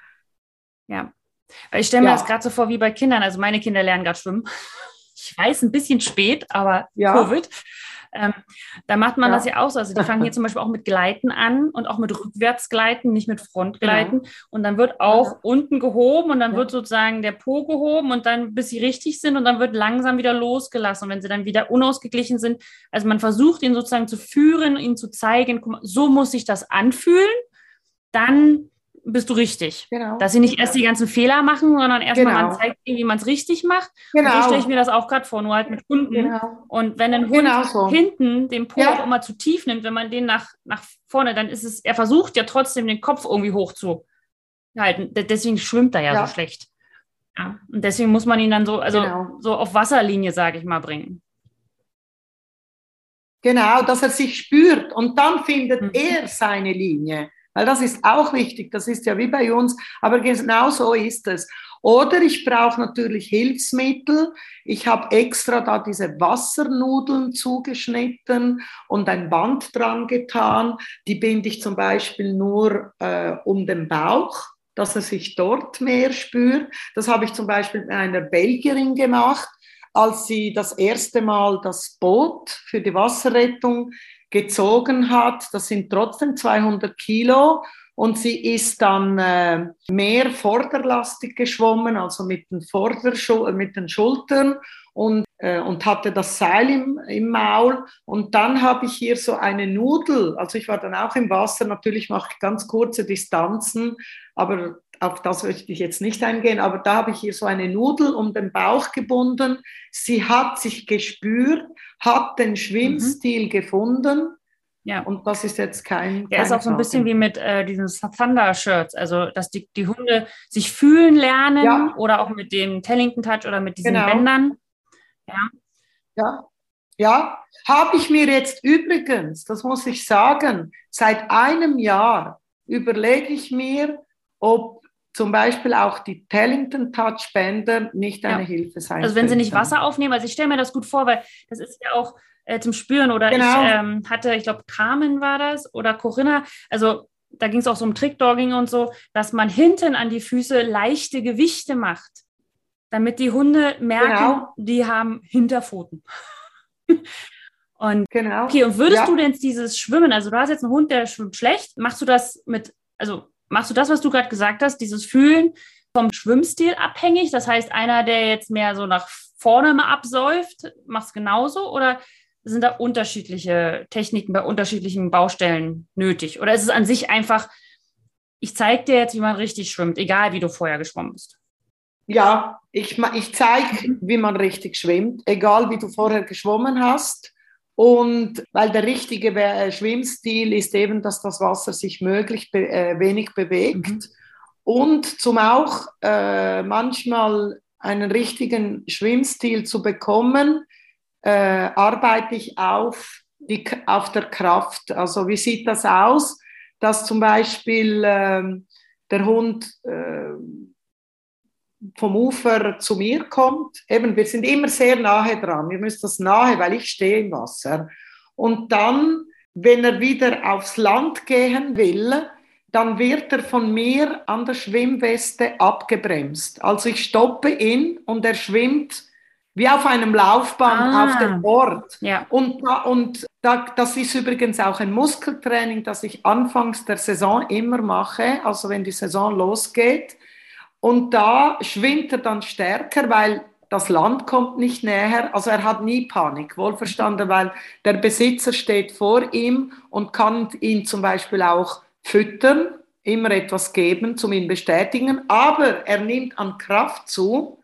Ja, ich stelle mir ja. das gerade so vor wie bei Kindern, also meine Kinder lernen gerade schwimmen, ich weiß, ein bisschen spät, aber ja. Covid. Ähm, da macht man ja. das ja auch so. Also die fangen hier zum Beispiel auch mit Gleiten an und auch mit Rückwärtsgleiten, nicht mit Frontgleiten. Genau. Und dann wird auch ja. unten gehoben und dann ja. wird sozusagen der Po gehoben und dann, bis sie richtig sind und dann wird langsam wieder losgelassen. Und wenn sie dann wieder unausgeglichen sind, also man versucht ihn sozusagen zu führen, ihnen zu zeigen, guck mal, so muss sich das anfühlen, dann bist du richtig. Genau. Dass sie nicht erst die ganzen Fehler machen, sondern erstmal genau. man zeigt ihnen, wie man es richtig macht. Genau. Und so stelle ich mir das auch gerade vor, nur halt mit Hunden. Genau. Und wenn ein Hund genau so. hinten den Po ja. auch immer zu tief nimmt, wenn man den nach, nach vorne, dann ist es, er versucht ja trotzdem den Kopf irgendwie hoch zu halten. Deswegen schwimmt er ja, ja. so schlecht. Ja. Und deswegen muss man ihn dann so, also genau. so auf Wasserlinie, sage ich mal, bringen. Genau, dass er sich spürt und dann findet mhm. er seine Linie. Weil das ist auch wichtig, das ist ja wie bei uns, aber genau so ist es. Oder ich brauche natürlich Hilfsmittel. Ich habe extra da diese Wassernudeln zugeschnitten und ein Band dran getan. Die binde ich zum Beispiel nur äh, um den Bauch, dass er sich dort mehr spürt. Das habe ich zum Beispiel mit einer Belgierin gemacht, als sie das erste Mal das Boot für die Wasserrettung gezogen hat. Das sind trotzdem zweihundert Kilo und sie ist dann äh, mehr vorderlastig geschwommen, also mit den, Vorderschul- mit den Schultern und, äh, und hatte das Seil im, im Maul. Und dann habe ich hier so eine Nudel, also ich war dann auch im Wasser, natürlich mache ich ganz kurze Distanzen, aber auf das möchte ich jetzt nicht eingehen, aber da habe ich hier so eine Nudel um den Bauch gebunden. Sie hat sich gespürt, hat den Schwimmstil mhm. gefunden Ja. Und das ist jetzt kein. Der ist auch so ein bisschen wie mit äh, diesen Thunder-Shirts, also dass die, die Hunde sich fühlen lernen Ja. oder auch mit dem Tellington Touch oder mit diesen Genau. Bändern. Ja. Ja. Ja, habe ich mir jetzt übrigens, das muss ich sagen, seit einem Jahr überlege ich mir, ob zum Beispiel auch die Tellington Touch Bänder nicht eine Ja. Hilfe sein Also wenn sie nicht könnten. Wasser aufnehmen, also ich stelle mir das gut vor, weil das ist ja auch äh, zum Spüren oder Genau. ich ähm, hatte, ich glaube Carmen war das oder Corinna, also da ging es auch so um Trickdogging und so, dass man hinten an die Füße leichte Gewichte macht, damit die Hunde merken, Genau. die haben Hinterpfoten. Und, genau. Okay, und würdest ja. du denn dieses Schwimmen, also du hast jetzt einen Hund, der schwimmt schlecht, machst du das mit, also machst du das, was du gerade gesagt hast, dieses Fühlen vom Schwimmstil abhängig? Das heißt, einer, der jetzt mehr so nach vorne mal absäuft, macht es genauso? Oder sind da unterschiedliche Techniken bei unterschiedlichen Baustellen nötig? Oder ist es an sich einfach, ich zeige dir jetzt, wie man richtig schwimmt, egal wie du vorher geschwommen bist? Ja, ich, ich zeige, wie man richtig schwimmt, egal wie du vorher geschwommen hast. Und weil der richtige Schwimmstil ist eben, dass das Wasser sich möglichst be- äh, wenig bewegt. Mhm. Und zum auch äh, manchmal einen richtigen Schwimmstil zu bekommen, äh, arbeite ich auf, die, auf der Kraft. Also wie sieht das aus? Dass zum Beispiel äh, der Hund äh, vom Ufer zu mir kommt. Eben, wir sind immer sehr nahe dran. Wir müssen das nahe, weil ich stehe im Wasser. Und dann, wenn er wieder aufs Land gehen will, dann wird er von mir an der Schwimmweste abgebremst. Also ich stoppe ihn und er schwimmt wie auf einem Laufband ah, auf dem Ort. Ja. Und, und da, das ist übrigens auch ein Muskeltraining, das ich anfangs der Saison immer mache, also wenn die Saison losgeht. Und da schwimmt er dann stärker, weil das Land kommt nicht näher. Also er hat nie Panik, wohlverstanden, weil der Besitzer steht vor ihm und kann ihn zum Beispiel auch füttern, immer etwas geben, zum ihn bestätigen. Aber er nimmt an Kraft zu,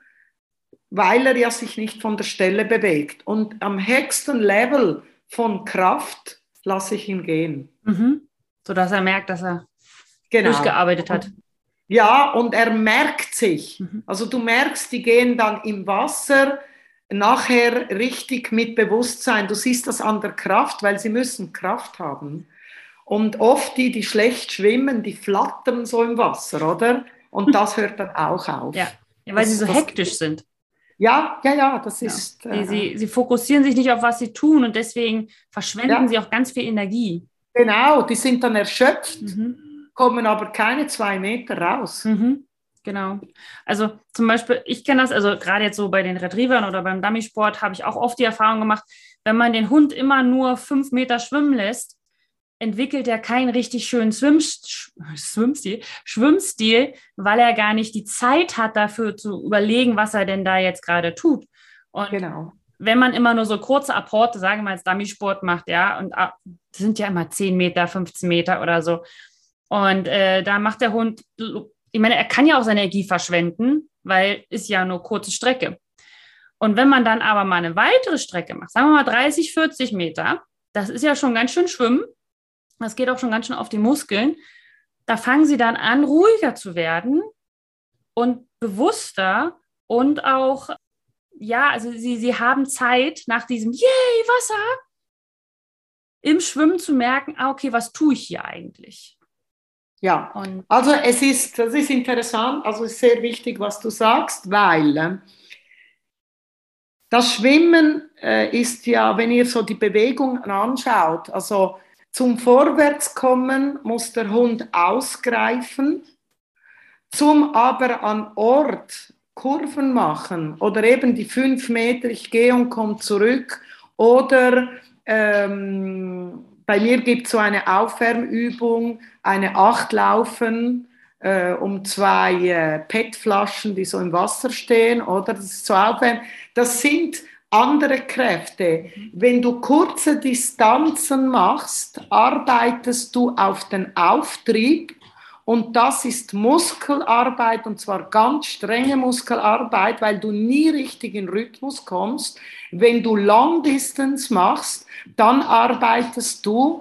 weil er ja sich nicht von der Stelle bewegt. Und am höchsten Level von Kraft lasse ich ihn gehen. Mhm. Sodass er merkt, dass er genau. durchgearbeitet hat. Ja, und er merkt sich. Also du merkst, die gehen dann im Wasser nachher richtig mit Bewusstsein. Du siehst das an der Kraft, weil sie müssen Kraft haben. Und oft die, die schlecht schwimmen, die flattern so im Wasser, oder? Und das hört dann auch auf. Ja, ja weil das, sie so das, hektisch sind. Ja, ja, ja, das ja. ist... Sie, äh, sie, sie fokussieren sich nicht auf, was sie tun und deswegen verschwenden ja. sie auch ganz viel Energie. Genau, die sind dann erschöpft. Mhm. Kommen aber keine zwei Meter raus. Mhm, genau. Also zum Beispiel, ich kenne das, also gerade jetzt so bei den Retrievern oder beim Dummy-Sport habe ich auch oft die Erfahrung gemacht, wenn man den Hund immer nur fünf Meter schwimmen lässt, entwickelt er keinen richtig schönen Swim, Schwimmstil, Schwimmstil, weil er gar nicht die Zeit hat, dafür zu überlegen, was er denn da jetzt gerade tut. Und genau. wenn man immer nur so kurze Apporte, sagen wir mal, als Dummy-Sport macht, ja, und das sind ja immer zehn Meter, fünfzehn Meter oder so, und äh, da macht der Hund, ich meine, er kann ja auch seine Energie verschwenden, weil ist ja nur kurze Strecke. Und wenn man dann aber mal eine weitere Strecke macht, sagen wir mal dreißig, vierzig Meter, das ist ja schon ganz schön schwimmen, das geht auch schon ganz schön auf die Muskeln, da fangen sie dann an, ruhiger zu werden und bewusster und auch, ja, also sie, sie haben Zeit nach diesem Yay, Wasser, im Schwimmen zu merken, ah, okay, was tue ich hier eigentlich? Ja, und also es ist, das ist interessant, also es ist sehr wichtig, was du sagst, weil äh, das Schwimmen äh, ist ja, wenn ihr so die Bewegungen anschaut, also zum Vorwärtskommen muss der Hund ausgreifen, zum aber an Ort Kurven machen oder eben die fünf Meter, ich gehe und komme zurück oder ähm, bei mir gibt es so eine Aufwärmübung, eine Achtlaufen äh, um zwei äh, P E T-Flaschen, die so im Wasser stehen, oder? Das ist so Aufwärmen. Das sind andere Kräfte. Wenn du kurze Distanzen machst, arbeitest du auf den Auftrieb und das ist Muskelarbeit und zwar ganz strenge Muskelarbeit, weil du nie richtig in Rhythmus kommst. Wenn du Long Distance machst, dann arbeitest du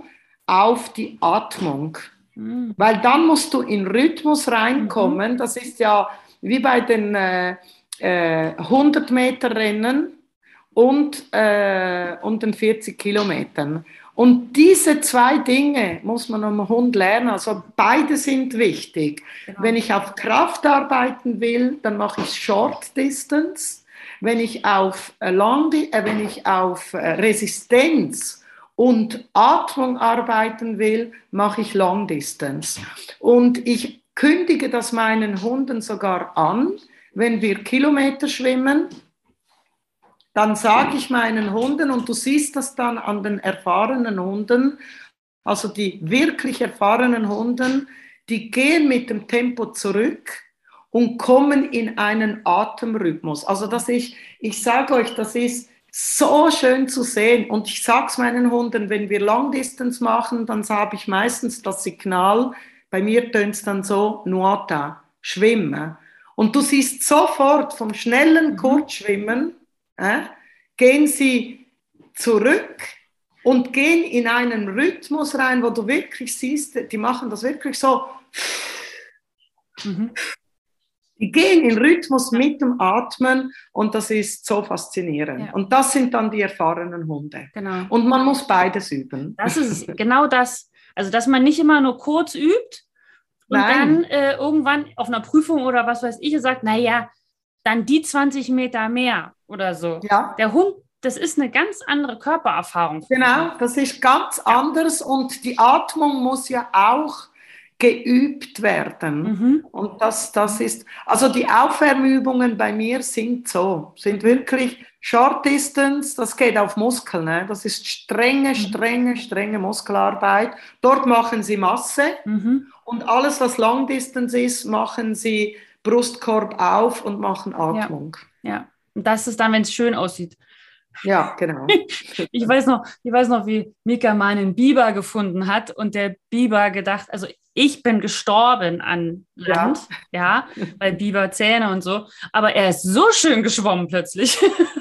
auf die Atmung. Mhm. Weil dann musst du in Rhythmus reinkommen. Mhm. Das ist ja wie bei den äh, äh, hundert Meter Rennen und, äh, und den vierzig Kilometern. Und diese zwei Dinge muss man am Hund lernen. Also beide sind wichtig. Genau. Wenn ich auf Kraft arbeiten will, dann mache ich Short Distance. Wenn ich auf, äh, Long, äh, wenn ich auf äh, Resistenz und Atmung arbeiten will, mache ich Long Distance. Und ich kündige das meinen Hunden sogar an, wenn wir Kilometer schwimmen. Dann sage ich meinen Hunden, und du siehst das dann an den erfahrenen Hunden, also die wirklich erfahrenen Hunden, die gehen mit dem Tempo zurück und kommen in einen Atemrhythmus. Also das ich, ich sage euch, das ist so schön zu sehen. Und ich sage es meinen Hunden, wenn wir Long Distance machen, dann habe ich meistens das Signal, bei mir tönt es dann so, Nuota, schwimmen. Und du siehst sofort vom schnellen Kurzschwimmen, äh, gehen sie zurück und gehen in einen Rhythmus rein, wo du wirklich siehst, die machen das wirklich so. Mhm. Die gehen in Rhythmus mit dem Atmen und das ist so faszinierend. Ja. Und das sind dann die erfahrenen Hunde. Genau. Und man muss beides üben. Das ist genau das. Also, dass man nicht immer nur kurz übt und Nein. dann äh, irgendwann auf einer Prüfung oder was weiß ich sagt, naja, dann die zwanzig Meter mehr oder so. Ja. Der Hund, das ist eine ganz andere Körpererfahrung. Genau, das ist ganz ja. anders und die Atmung muss ja auch geübt werden. Mhm. Und das, das ist, also die Aufwärmübungen bei mir sind so, sind wirklich Short Distance, das geht auf Muskeln, ne? Das ist strenge, strenge, strenge Muskelarbeit. Dort machen sie Masse mhm. und alles, was Long Distance ist, machen sie Brustkorb auf und machen Atmung. Ja, ja. Und das ist dann, wenn es schön aussieht. Ja, genau. ich, weiß noch, ich weiß noch, wie Mika mal einen Biber gefunden hat und der Biber gedacht, also ich bin gestorben an Land, ja, ja weil Biber Zähne und so, aber er ist so schön geschwommen plötzlich.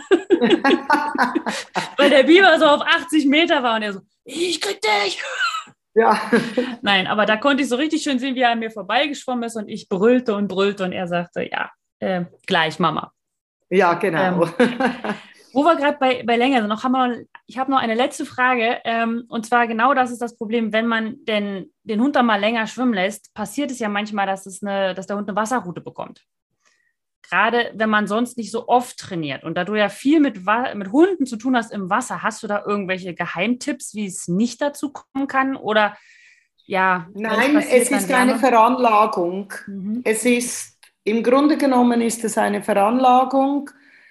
Weil der Biber so auf achtzig Meter war und er so, ich krieg dich. Ja. Nein, aber da konnte ich so richtig schön sehen, wie er an mir vorbeigeschwommen ist und ich brüllte und brüllte und er sagte, ja, äh, gleich, Mama. Ja, genau. Ähm, wo wir gerade bei, bei Länge sind, noch haben wir, ich habe noch eine letzte Frage, ähm, und zwar genau das ist das Problem, wenn man den, den Hund dann mal länger schwimmen lässt, passiert es ja manchmal, dass, es eine, dass der Hund eine Wasserrute bekommt. Gerade wenn man sonst nicht so oft trainiert und da du ja viel mit, mit Hunden zu tun hast im Wasser, hast du da irgendwelche Geheimtipps, wie es nicht dazu kommen kann? Oder ja? Nein, es ist eine Veranlagung. Mhm. Es ist, im Grunde genommen ist es eine Veranlagung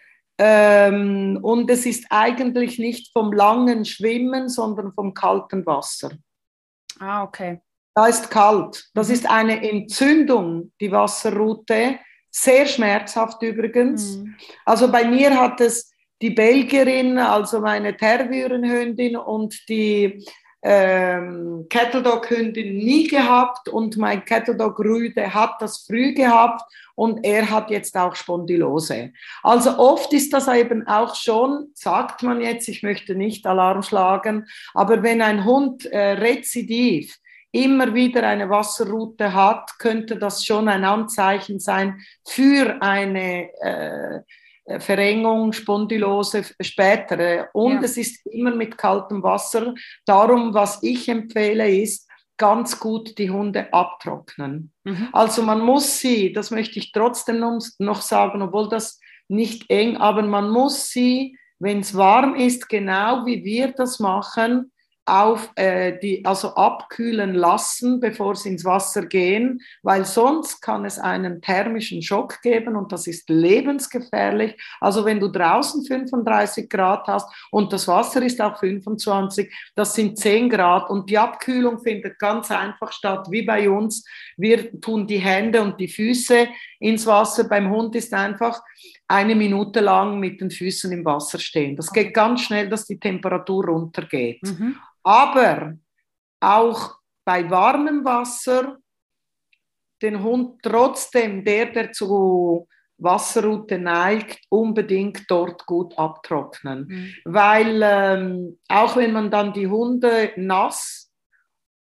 ähm, und es ist eigentlich nicht vom langen Schwimmen, sondern vom kalten Wasser. Ah, okay. Da ist kalt. Das mhm. ist eine Entzündung, die Wasserrute. Sehr schmerzhaft übrigens. Mhm. Also bei mir hat es die Belgierin, also meine Tervurenhündin und die ähm, Cattle Dog Hündin nie gehabt und mein Cattle Dog Rüde hat das früh gehabt und er hat jetzt auch Spondylose. Also oft ist das eben auch schon, sagt man jetzt, ich möchte nicht Alarm schlagen, aber wenn ein Hund äh, rezidiv immer wieder eine Wasserrute hat, könnte das schon ein Anzeichen sein für eine äh, Verengung, Spondylose spätere. Und ja. es ist immer mit kaltem Wasser. Darum, was ich empfehle, ist, ganz gut die Hunde abtrocknen. Mhm. Also man muss sie, das möchte ich trotzdem noch sagen, obwohl das nicht eng, aber man muss sie, wenn es warm ist, genau wie wir das machen, auf äh, die, also abkühlen lassen, bevor sie ins Wasser gehen, weil sonst kann es einen thermischen Schock geben und das ist lebensgefährlich. Also wenn du draußen fünfunddreißig Grad hast und das Wasser ist auch fünfundzwanzig, das sind zehn Grad und die Abkühlung findet ganz einfach statt, wie bei uns. Wir tun die Hände und die Füße ins Wasser. Beim Hund ist einfach eine Minute lang mit den Füßen im Wasser stehen. Das geht ganz schnell, dass die Temperatur runtergeht. Mhm. Aber auch bei warmem Wasser den Hund trotzdem, der, der zu Wasserrute neigt, unbedingt dort gut abtrocknen. Mhm. Weil ähm, auch wenn man dann die Hunde nass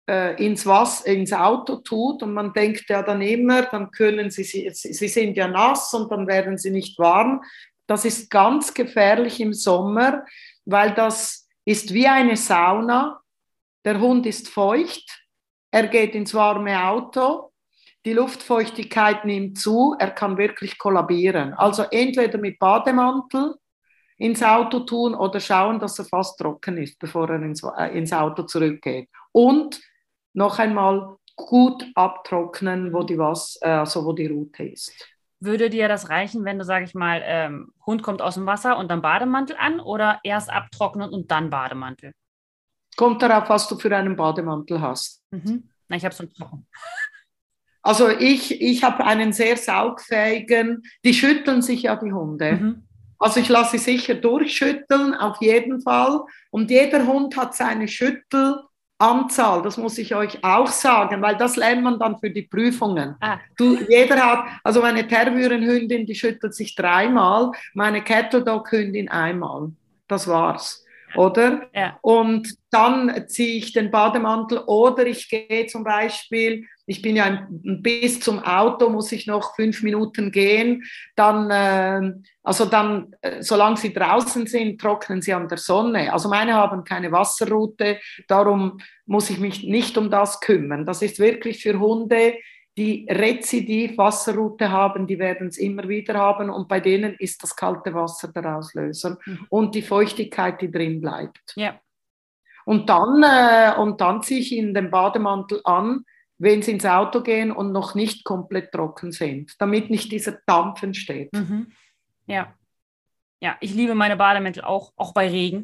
äh, ins, Was, ins Auto tut und man denkt ja dann immer, dann können sie, sie, sie sind ja nass und dann werden sie nicht warm. Das ist ganz gefährlich im Sommer, weil das ist wie eine Sauna. Der Hund ist feucht, er geht ins warme Auto, die Luftfeuchtigkeit nimmt zu, er kann wirklich kollabieren. Also entweder mit Bademantel ins Auto tun oder schauen, dass er fast trocken ist, bevor er ins, äh, ins Auto zurückgeht. Und noch einmal gut abtrocknen, wo die, Was, äh, also wo die Route ist. Würde dir das reichen, wenn du, sag ich mal, ähm, Hund kommt aus dem Wasser und dann Bademantel an oder erst abtrocknen und dann Bademantel? Kommt darauf, was du für einen Bademantel hast. Mhm. Na, ich habe so einen trocken. Also ich, ich habe einen sehr saugfähigen, die schütteln sich ja die Hunde. Mhm. Also ich lasse sie sicher durchschütteln, auf jeden Fall. Und jeder Hund hat seine Schüttelanzahl, das muss ich euch auch sagen, weil das lernt man dann für die Prüfungen. Ah. Du, jeder hat, also meine Tervuren-Hündin, die schüttelt sich dreimal, meine Cattle-Dog-Hündin einmal. Das war's. Oder? Ja. Und dann ziehe ich den Bademantel oder ich gehe zum Beispiel, ich bin ja ein, bis zum Auto, muss ich noch fünf Minuten gehen, dann, äh, also dann, äh, solange sie draußen sind, trocknen sie an der Sonne. Also meine haben keine Wasserroute, darum muss ich mich nicht um das kümmern. Das ist wirklich für Hunde, die rezidiv Wasserroute haben, die werden es immer wieder haben und bei denen ist das kalte Wasser der Auslöser mhm. und die Feuchtigkeit, die drin bleibt. Ja. Und dann, äh, und dann ziehe ich ihnen den Bademantel an, wenn sie ins Auto gehen und noch nicht komplett trocken sind, damit nicht dieser Dampf entsteht. Mhm. Ja. Ja, ich liebe meine Bademäntel auch, auch bei Regen.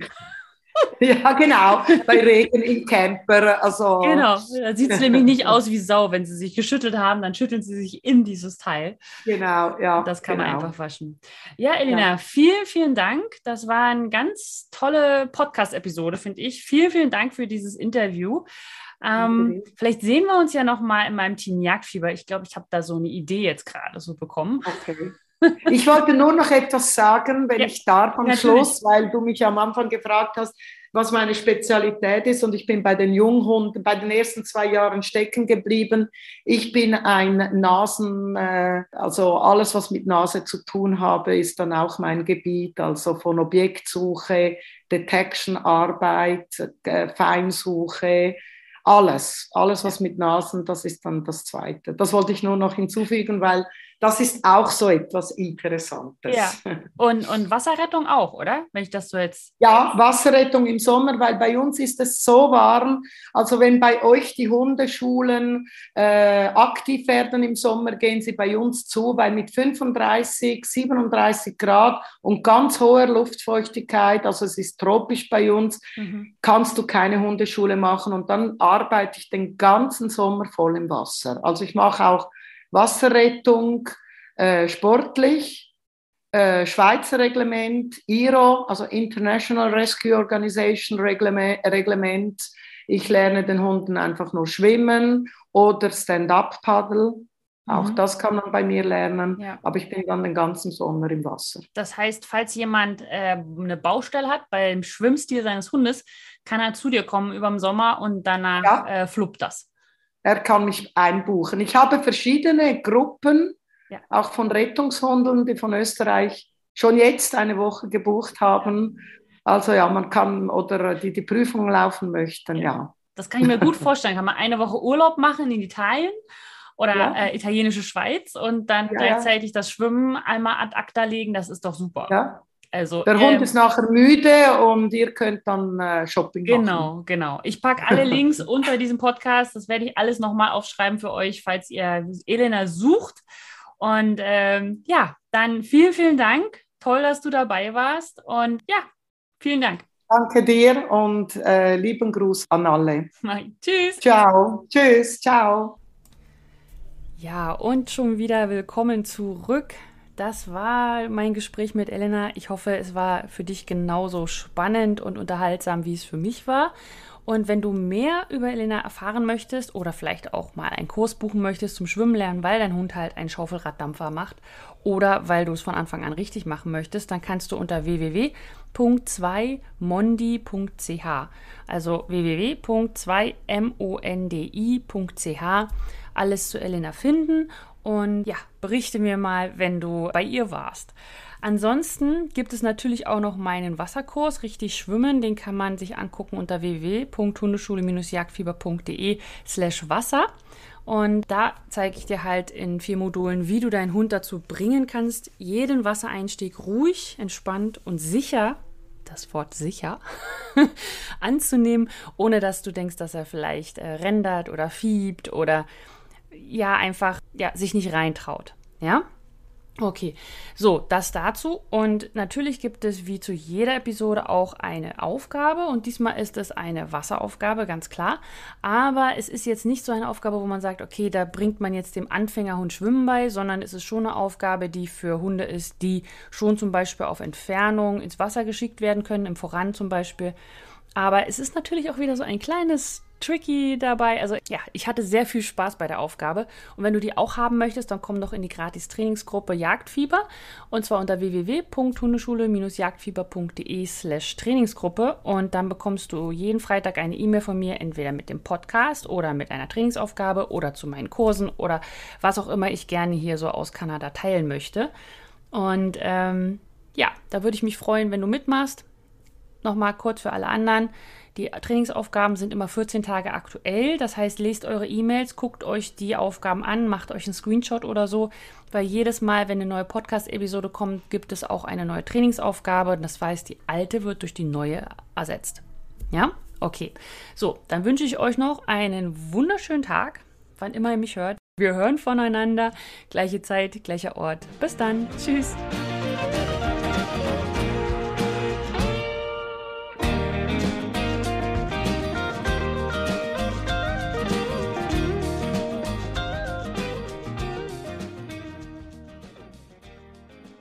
Ja, genau, bei Regen im Camper. Also. Genau, da sieht es nämlich nicht aus wie Sau. Wenn sie sich geschüttelt haben, dann schütteln sie sich in dieses Teil. Genau, ja. Das kann genau. man einfach waschen. Ja, Elena, ja. vielen, vielen Dank. Das war eine ganz tolle Podcast-Episode, finde ich. Vielen, vielen Dank für dieses Interview. Ähm, vielleicht sehen wir uns ja noch mal in meinem Team Jagdfieber. Ich glaube, ich habe da so eine Idee jetzt gerade so bekommen. Okay. Ich wollte nur noch etwas sagen, wenn ja, ich darf am natürlich. Schluss, weil du mich am Anfang gefragt hast, was meine Spezialität ist und ich bin bei den Junghunden, bei den ersten zwei Jahren stecken geblieben. Ich bin ein Nasen, äh, also alles, was mit Nase zu tun habe, ist dann auch mein Gebiet, also von Objektsuche, Detection-Arbeit, äh, Feinsuche, alles, alles was mit Nasen, das ist dann das Zweite. Das wollte ich nur noch hinzufügen, weil das ist auch so etwas Interessantes. Ja. Und, und Wasserrettung auch, oder? Wenn ich das so jetzt... Ja, Wasserrettung im Sommer, weil bei uns ist es so warm. Also wenn bei euch die Hundeschulen äh, aktiv werden im Sommer, gehen sie bei uns zu, weil mit fünfunddreißig, siebenunddreißig Grad und ganz hoher Luftfeuchtigkeit, also es ist tropisch bei uns, mhm. kannst du keine Hundeschule machen und dann arbeite ich den ganzen Sommer voll im Wasser. Also ich mache auch Wasserrettung, äh, sportlich, äh, Schweizer Reglement, I R O, also International Rescue Organization Reglement, Reglement. Ich lerne den Hunden einfach nur schwimmen oder Stand-up-Paddle. Mhm. Auch das kann man bei mir lernen, ja. Aber ich bin dann den ganzen Sommer im Wasser. Das heißt, falls jemand äh, eine Baustelle hat beim Schwimmstil seines Hundes, kann er zu dir kommen über den Sommer und danach ja. äh, fluppt das. Er kann mich einbuchen. Ich habe verschiedene Gruppen, ja. auch von Rettungshunden, die von Österreich schon jetzt eine Woche gebucht haben. Also ja, man kann, oder die die Prüfung laufen möchten, ja. ja. Das kann ich mir gut vorstellen. Kann man eine Woche Urlaub machen in Italien oder ja. äh, italienische Schweiz und dann ja, gleichzeitig ja. das Schwimmen einmal ad acta legen. Das ist doch super. Ja. Also, der Hund ähm, ist nachher müde und ihr könnt dann äh, Shopping genau, machen. Genau, genau. Ich packe alle Links unter diesem Podcast. Das werde ich alles nochmal aufschreiben für euch, falls ihr Elena sucht. Und ähm, ja, dann vielen, vielen Dank. Toll, dass du dabei warst. Und ja, vielen Dank. Danke dir und äh, lieben Gruß an alle. Tschüss. Ciao. Tschüss. Ciao. Ja, und schon wieder willkommen zurück. Das war mein Gespräch mit Elena. Ich hoffe, es war für dich genauso spannend und unterhaltsam, wie es für mich war. Und wenn du mehr über Elena erfahren möchtest oder vielleicht auch mal einen Kurs buchen möchtest zum Schwimmen lernen, weil dein Hund halt einen Schaufelraddampfer macht oder weil du es von Anfang an richtig machen möchtest, dann kannst du unter w w w punkt zwei mondi punkt c h, also w w w punkt zwei mondi punkt c h, alles zu Elena finden und ja, berichte mir mal, wenn du bei ihr warst. Ansonsten gibt es natürlich auch noch meinen Wasserkurs, richtig schwimmen, den kann man sich angucken unter w w w punkt hundeschule jagdfieber punkt d e slash Wasser. Und da zeige ich dir halt in vier Modulen, wie du deinen Hund dazu bringen kannst, jeden Wassereinstieg ruhig, entspannt und sicher, das Wort sicher, anzunehmen, ohne dass du denkst, dass er vielleicht äh, rendert oder fiebt oder ja einfach ja, sich nicht reintraut. Ja? Okay, so, das dazu. Und natürlich gibt es wie zu jeder Episode auch eine Aufgabe und diesmal ist es eine Wasseraufgabe, ganz klar. Aber es ist jetzt nicht so eine Aufgabe, wo man sagt, okay, da bringt man jetzt dem Anfängerhund Schwimmen bei, sondern es ist schon eine Aufgabe, die für Hunde ist, die schon zum Beispiel auf Entfernung ins Wasser geschickt werden können, im Voran zum Beispiel. Aber es ist natürlich auch wieder so ein kleines Tricky dabei. Also ja, ich hatte sehr viel Spaß bei der Aufgabe. Und wenn du die auch haben möchtest, dann komm doch in die Gratis-Trainingsgruppe Jagdfieber. Und zwar unter w w w punkt hundeschule jagdfieber punkt d e slash Trainingsgruppe. Und dann bekommst du jeden Freitag eine E-Mail von mir, entweder mit dem Podcast oder mit einer Trainingsaufgabe oder zu meinen Kursen oder was auch immer ich gerne hier so aus Kanada teilen möchte. Und ähm, ja, da würde ich mich freuen, wenn du mitmachst. Nochmal kurz für alle anderen. Die Trainingsaufgaben sind immer vierzehn Tage aktuell. Das heißt, lest eure E-Mails, guckt euch die Aufgaben an, macht euch einen Screenshot oder so, weil jedes Mal, wenn eine neue Podcast-Episode kommt, gibt es auch eine neue Trainingsaufgabe. Das heißt, die alte wird durch die neue ersetzt. Ja? Okay. So, dann wünsche ich euch noch einen wunderschönen Tag, wann immer ihr mich hört. Wir hören voneinander. Gleiche Zeit, gleicher Ort. Bis dann. Tschüss.